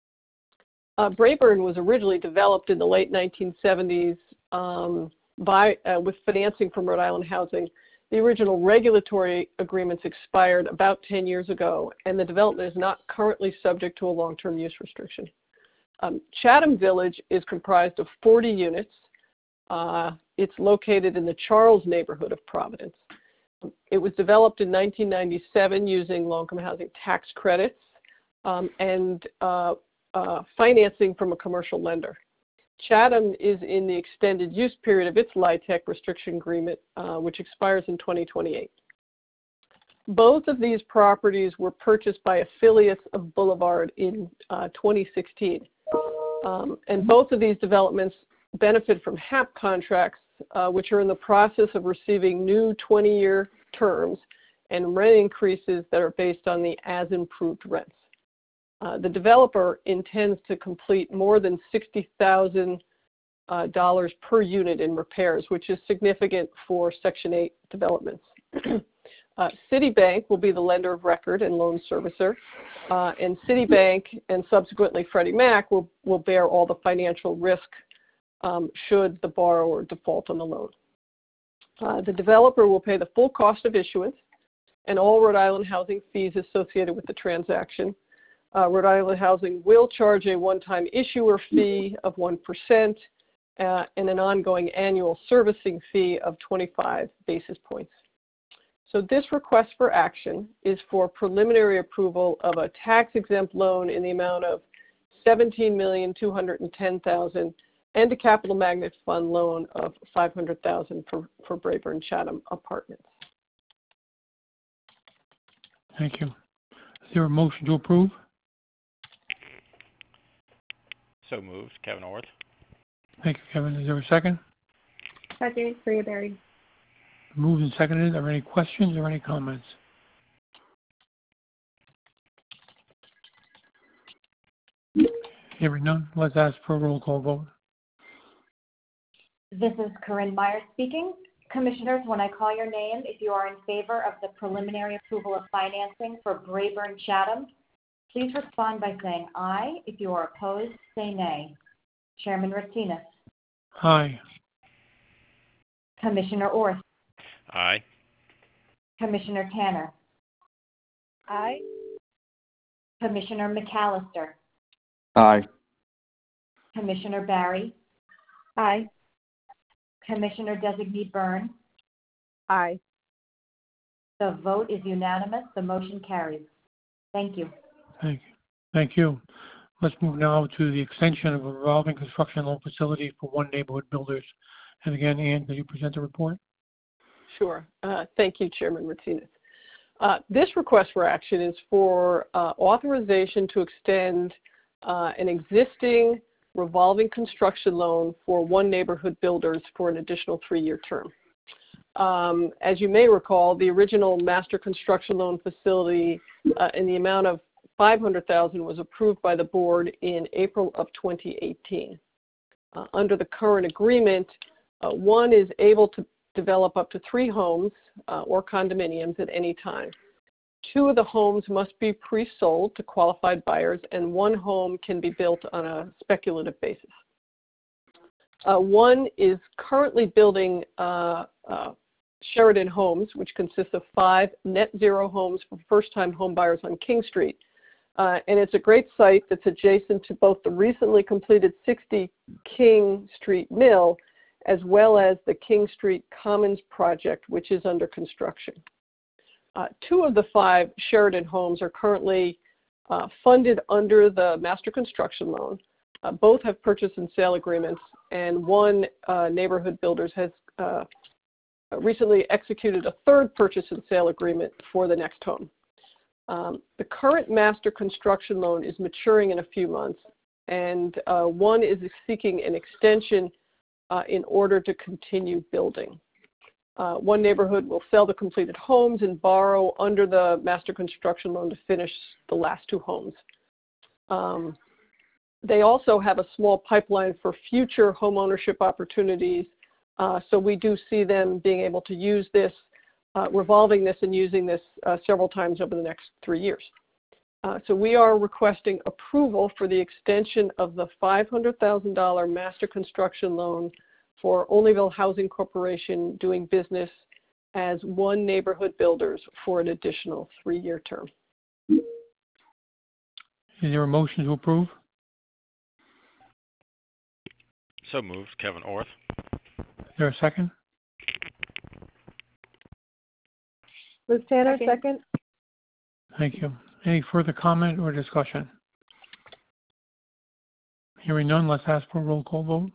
Uh, Brayburn was originally developed in the late nineteen seventies um, by, uh, with financing from Rhode Island Housing. The original regulatory agreements expired about ten years ago, and the development is not currently subject to a long-term use restriction. Um, Chatham Village is comprised of forty units. Uh, it's located in the Charles neighborhood of Providence. It was developed in nineteen ninety-seven using low-income housing tax credits um, and uh, uh, financing from a commercial lender. Chatham is in the extended use period of its LIHTC restriction agreement, uh, which expires in twenty twenty-eight. Both of these properties were purchased by affiliates of Boulevard in uh, twenty sixteen. Um, and both of these developments benefit from H A P contracts, uh, which are in the process of receiving new twenty-year terms and rent increases that are based on the as-improved rents. Uh, the developer intends to complete more than sixty thousand dollars uh, per unit in repairs, which is significant for Section eight developments. uh, Citibank will be the lender of record and loan servicer, uh, and Citibank and subsequently Freddie Mac will, will bear all the financial risk um, should the borrower default on the loan. Uh, the developer will pay the full cost of issuance and all Rhode Island Housing fees associated with the transaction. Uh, Rhode Island Housing will charge a one-time issuer fee of one percent uh, and an ongoing annual servicing fee of twenty-five basis points. So this request for action is for preliminary approval of a tax-exempt loan in the amount of seventeen million two hundred ten thousand dollars and a capital magnet fund loan of five hundred thousand dollars for, for Brayburn Chatham Apartments. Thank you. Is there a motion to approve? So moved. Kevin Orth. Thank you, Kevin. Is there a second? Second, Maria Berry. Moved and seconded. Are there any questions or any comments? Hearing none, let's ask for a roll call vote. This is Corinne Meyer speaking. Commissioners, when I call your name, if you are in favor of the preliminary approval of financing for Brayburn Chatham, please respond by saying aye. If you are opposed, say nay. Chairman Ratsinas. Aye. Commissioner Orth. Aye. Commissioner Tanner. Aye. Commissioner McAllister. Aye. Commissioner Barry. Aye. Commissioner Designee Byrne. Aye. The vote is unanimous. The motion carries. Thank you. Thank you. Thank you. Let's move now to the extension of a revolving construction loan facility for One Neighborhood Builders. And again, Ann, could you present the report? Sure. Uh, thank you, Chairman Ratsinas. Uh, this request for action is for uh, authorization to extend uh, an existing revolving construction loan for One Neighborhood Builders for an additional three-year term. Um, as you may recall, the original master construction loan facility uh, in the amount of five hundred thousand dollars was approved by the board in April of twenty eighteen. Uh, under the current agreement, uh, one is able to develop up to three homes uh, or condominiums at any time. Two of the homes must be pre-sold to qualified buyers, and one home can be built on a speculative basis. Uh, one is currently building uh, uh, Sheridan Homes, which consists of five net zero homes for first-time home buyers on King Street. Uh, and it's a great site that's adjacent to both the recently completed sixty King Street Mill, as well as the King Street Commons project, which is under construction. Uh, two of the five Sheridan homes are currently uh, funded under the master construction loan. Uh, both have purchase and sale agreements, and one uh, Neighborhood Builders has uh, recently executed a third purchase and sale agreement for the next home. Um, the current master construction loan is maturing in a few months, and uh, one is seeking an extension uh, in order to continue building. Uh, one neighborhood will sell the completed homes and borrow under the master construction loan to finish the last two homes. Um, they also have a small pipeline for future homeownership opportunities, uh, so we do see them being able to use this, uh, revolving this and using this uh, several times over the next three years. Uh, so we are requesting approval for the extension of the five hundred thousand dollars master construction loan for Olneyville Housing Corporation doing business as One Neighborhood Builders for an additional three-year term. Is there a motion to approve? So moved. Kevin Orth. Is there a second? Liz Tanner, Second. second. Thank you. Any further comment or discussion? Hearing none, let's ask for a roll call vote.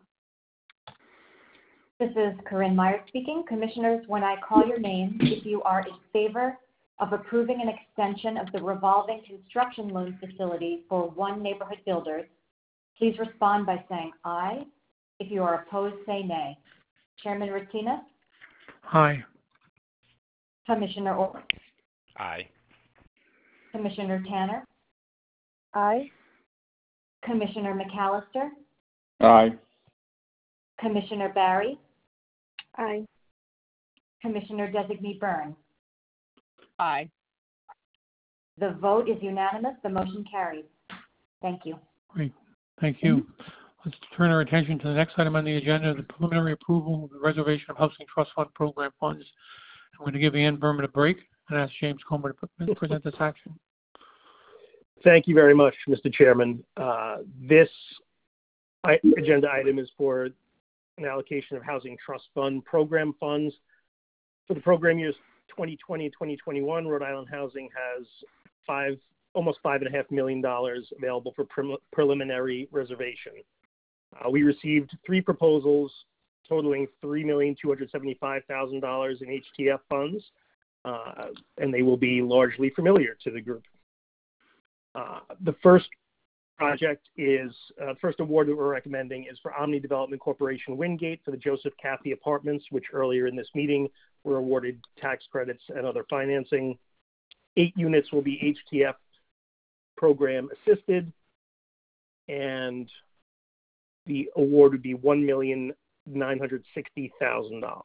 This is Corinne Myers speaking. Commissioners, when I call your name, if you are in favor of approving an extension of the revolving construction loan facility for One Neighborhood Builders, please respond by saying aye. If you are opposed, say nay. Chairman Ratina? Aye. Commissioner Orr? Aye. Commissioner Tanner? Aye. Commissioner McAllister? Aye. Commissioner Barry? Aye. Commissioner Designee Burns? Aye. The vote is unanimous. The motion carries. Thank you. Great. Thank you. Let's turn our attention to the next item on the agenda, the preliminary approval of the Reservation of Housing Trust Fund program funds. I'm going to give Ann Berman a break and ask James Comer to present this action. Thank you very much, Mister Chairman. Uh, this I- agenda item is for an allocation of Housing Trust Fund program funds. For the program years twenty twenty and twenty twenty-one, Rhode Island Housing has five, almost five and a half million dollars available for pre- preliminary reservation. Uh, we received three proposals totaling three million two hundred seventy-five thousand dollars in H T F funds, uh, and they will be largely familiar to the group. Uh, the first project is, uh, first award that we're recommending is for Omni Development Corporation Wingate for the Joseph Cathy Apartments, which earlier in this meeting were awarded tax credits and other financing. Eight units will be H T F program assisted, and the award would be one million nine hundred sixty thousand dollars.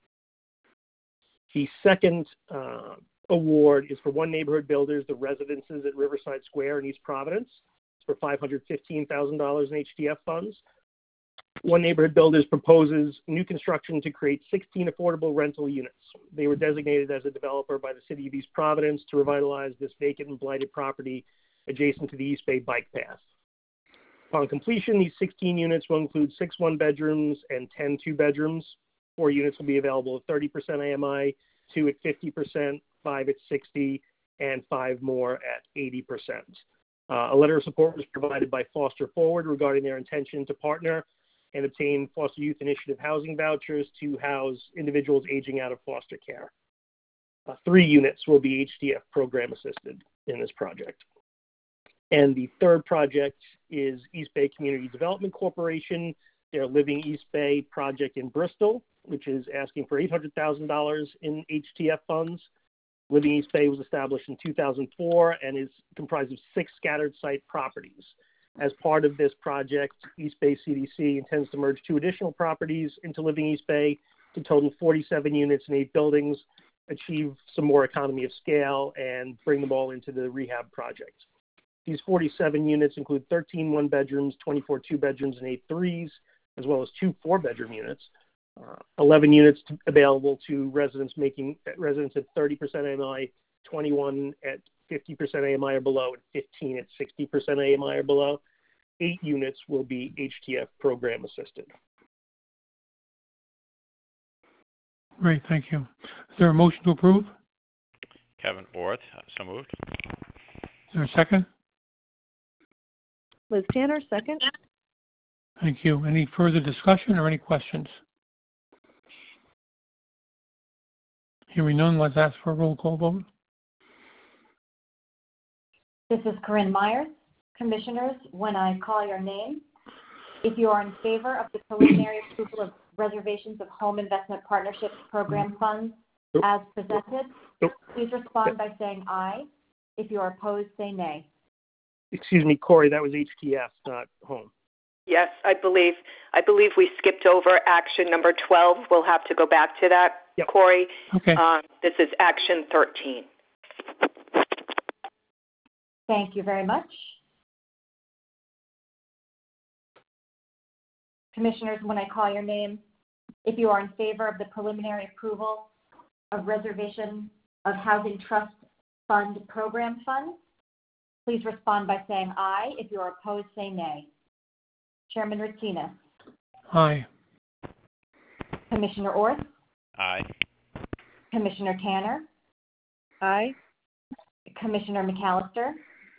The second uh, award is for One Neighborhood Builders, the residences at Riverside Square in East Providence. It's for five hundred fifteen thousand dollars in H T F funds. One Neighborhood Builders proposes new construction to create sixteen affordable rental units. They were designated as a developer by the City of East Providence to revitalize this vacant and blighted property adjacent to the East Bay Bike Path. Upon completion, these sixteen units will include six one-bedrooms and ten two-bedrooms. Four units will be available at thirty percent A M I, two at fifty percent, five at sixty, and five more at eighty percent. Uh, a letter of support was provided by Foster Forward regarding their intention to partner and obtain Foster Youth Initiative housing vouchers to house individuals aging out of foster care. Uh, three units will be H T F program assisted in this project. And the third project is East Bay Community Development Corporation, their Living East Bay project in Bristol, which is asking for eight hundred thousand dollars in H T F funds. Living East Bay was established in two thousand four and is comprised of six scattered site properties. As part of this project, East Bay C D C intends to merge two additional properties into Living East Bay to total forty-seven units and eight buildings, achieve some more economy of scale, and bring them all into the rehab project. These forty-seven units include thirteen one-bedrooms, twenty-four two-bedrooms, and eight threes, as well as two four-bedroom units. Uh, eleven units to, available to residents making residents at thirty percent A M I, twenty-one at fifty percent A M I or below, and fifteen at sixty percent A M I or below. Eight units will be H T F program assisted. Great, thank you. Is there a motion to approve? Kevin Orth, so moved. Is there a second? Liz Tanner, second. Thank you. Any further discussion or any questions? Hearing none, let's ask for a roll call vote. This is Corinne Myers. Commissioners, when I call your name, if you are in favor of the preliminary approval of reservations of home investment partnerships program funds Nope. as presented, Nope. please respond by saying aye. If you are opposed, say nay. Excuse me, Corey, that was H T F, not home. Yes, I believe I believe we skipped over action number twelve. We'll have to go back to that, Yep. Corey. Okay. Um, this is action thirteen. Thank you very much. Commissioners, when I call your name, if you are in favor of the preliminary approval of reservation of housing trust fund program funds, please respond by saying aye. If you are opposed, say nay. Chairman Ratsinas. Aye. Commissioner Orth. Aye. Commissioner Tanner. Aye. Commissioner McAllister.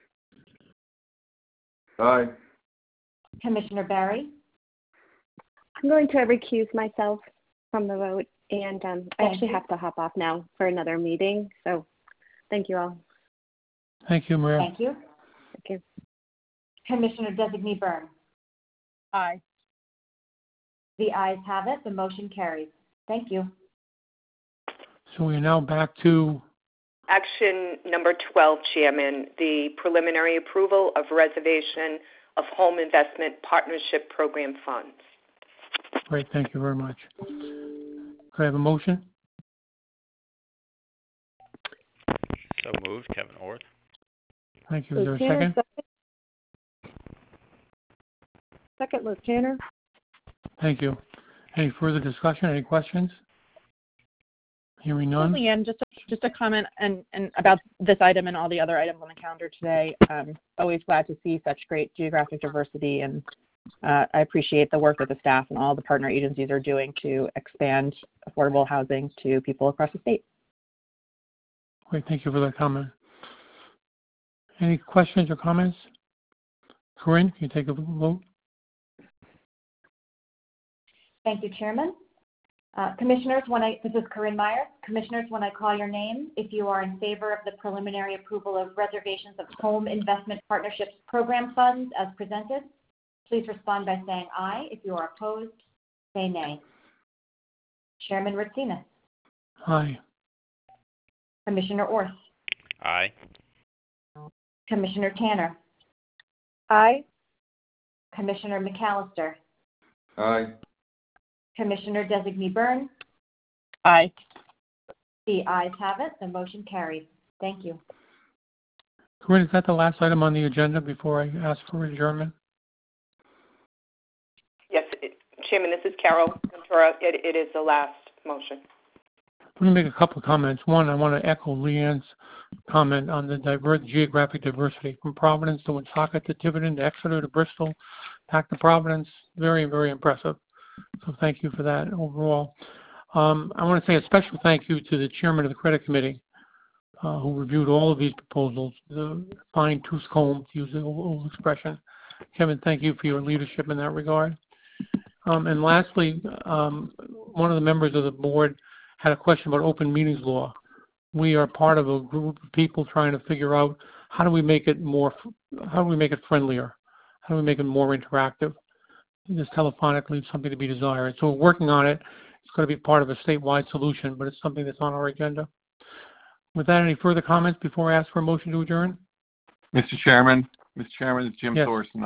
Aye. Commissioner Barry. I'm going to recuse myself from the vote, and um, I Thank actually you. have to hop off now for another meeting. So thank you all. Thank you, Maria. Thank you. Thank you. Commissioner Designee Byrne. Aye. The ayes have it. The motion carries. Thank you. So we are now back to, Action number twelve, Chairman, the preliminary approval of reservation of home investment partnership program funds. great, thank you very much. Could I have a motion? So moved, Kevin Orth. Thank you. Is there a Liz Tanner, second? second. Second, Liz Tanner. Thank you. Any further discussion, any questions? Hearing none? Leanne, just a, just a comment and, and about this item and all the other items on the calendar today. Um, always glad to see such great geographic diversity, and uh, I appreciate the work that the staff and all the partner agencies are doing to expand affordable housing to people across the state. Great, thank you for that comment. Any questions or comments? Corinne, can you take a vote? Thank you, Chairman. Uh, Commissioners, when I, this is Corinne Myers. Commissioners, when I call your name, if you are in favor of the preliminary approval of reservations of home investment partnerships program funds as presented, please respond by saying aye. If you are opposed, say nay. Chairman Ratsinas. Aye. Commissioner Orth. Aye. Commissioner Tanner. Aye. Commissioner McAllister. Aye. Commissioner Designee Byrne. Aye. The ayes have it. The motion carries. Thank you. Corinne, is that the last item on the agenda before I ask for adjournment? Yes, it, Chairman, this is Carol Ventura. It, it is the last motion. Let me make a couple of comments. One, I want to echo Leanne's comment on the diver- geographic diversity from Providence to Woonsocket to Tiverton to Exeter to Bristol, back to Providence. Very, very impressive. So thank you for that overall. Um, I want to say a special thank you to the chairman of the credit committee uh, who reviewed all of these proposals, the fine tooth comb, to use the old, old expression. Kevin, thank you for your leadership in that regard. Um, and lastly, um, one of the members of the board had a question about open meetings law. We are part of a group of people trying to figure out how do we make it more, how do we make it friendlier? How do we make it more interactive? This telephonically is something to be desired. So we're working on it. It's going to be part of a statewide solution, but it's something that's on our agenda. With that, any further comments before I ask for a motion to adjourn? Mister Chairman, Mister Chairman, it's Jim Yes. Thorson. I have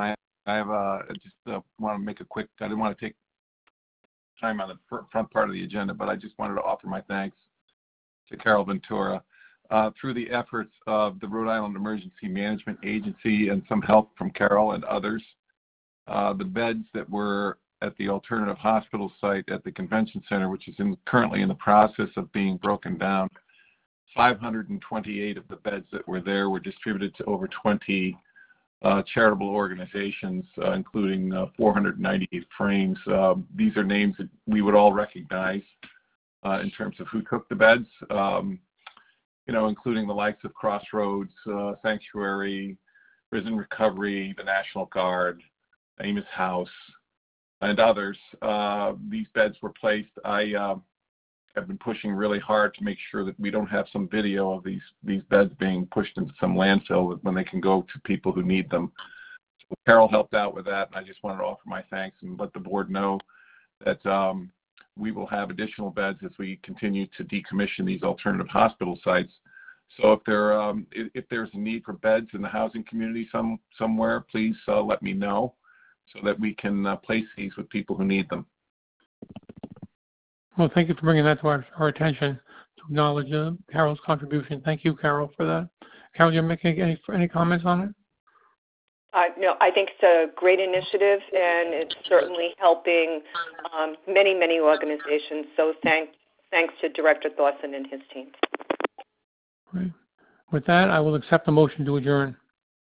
I have uh, just uh, want to make a quick. I didn't want to take time on the fr- front part of the agenda, but I just wanted to offer my thanks to Carol Ventura. Uh, through the efforts of the Rhode Island Emergency Management Agency and some help from Carol and others, uh, the beds that were at the alternative hospital site at the convention center, which is in, currently in the process of being broken down, five hundred twenty-eight of the beds that were there were distributed to over twenty uh, charitable organizations, uh, including uh, four hundred ninety-eight frames. Uh, these are names that we would all recognize uh, in terms of who took the beds. Um, you know, including the likes of Crossroads, uh, Sanctuary, Prison Recovery, the National Guard, Amos House, and others. Uh, these beds were placed. I uh, have been pushing really hard to make sure that we don't have some video of these, these beds being pushed into some landfill when they can go to people who need them. So Carol helped out with that, and I just wanted to offer my thanks and let the board know that um, we will have additional beds as we continue to decommission these alternative hospital sites. So if there um, if, if there's a need for beds in the housing community some somewhere, please uh, let me know so that we can uh, place these with people who need them. Well, thank you for bringing that to our, our attention to acknowledge uh, Carol's contribution. Thank you, Carol, for that. Carol, you making any any comments on it? Uh, no, I think it's a great initiative, and it's certainly helping um, many, many organizations. So thank, thanks to Director Thorson and his team. Great. With that, I will accept the motion to adjourn.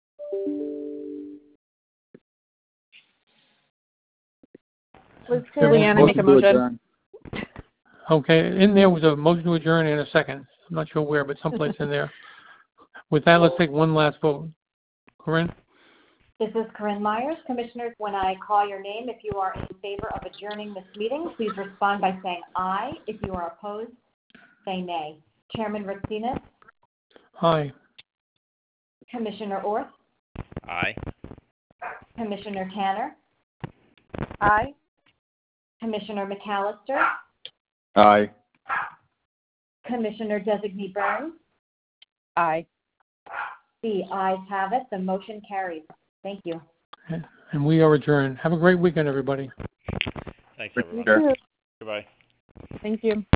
Leanna, make a motion. Okay, in there was a motion to adjourn and a second. I'm not sure where, but someplace in there. With that, let's take one last vote. Corinne? This is Corinne Myers. Commissioners, when I call your name, if you are in favor of adjourning this meeting, please respond by saying aye. If you are opposed, say nay. Chairman Ratsinas? Aye. Commissioner Orth? Aye. Commissioner Tanner? Aye. Commissioner McAllister? Aye. Commissioner Designee Burns? Aye. The ayes have it. The motion carries. Thank you. And we are adjourned. Have a great weekend, everybody. Thanks, everyone. You too. Goodbye. Thank you.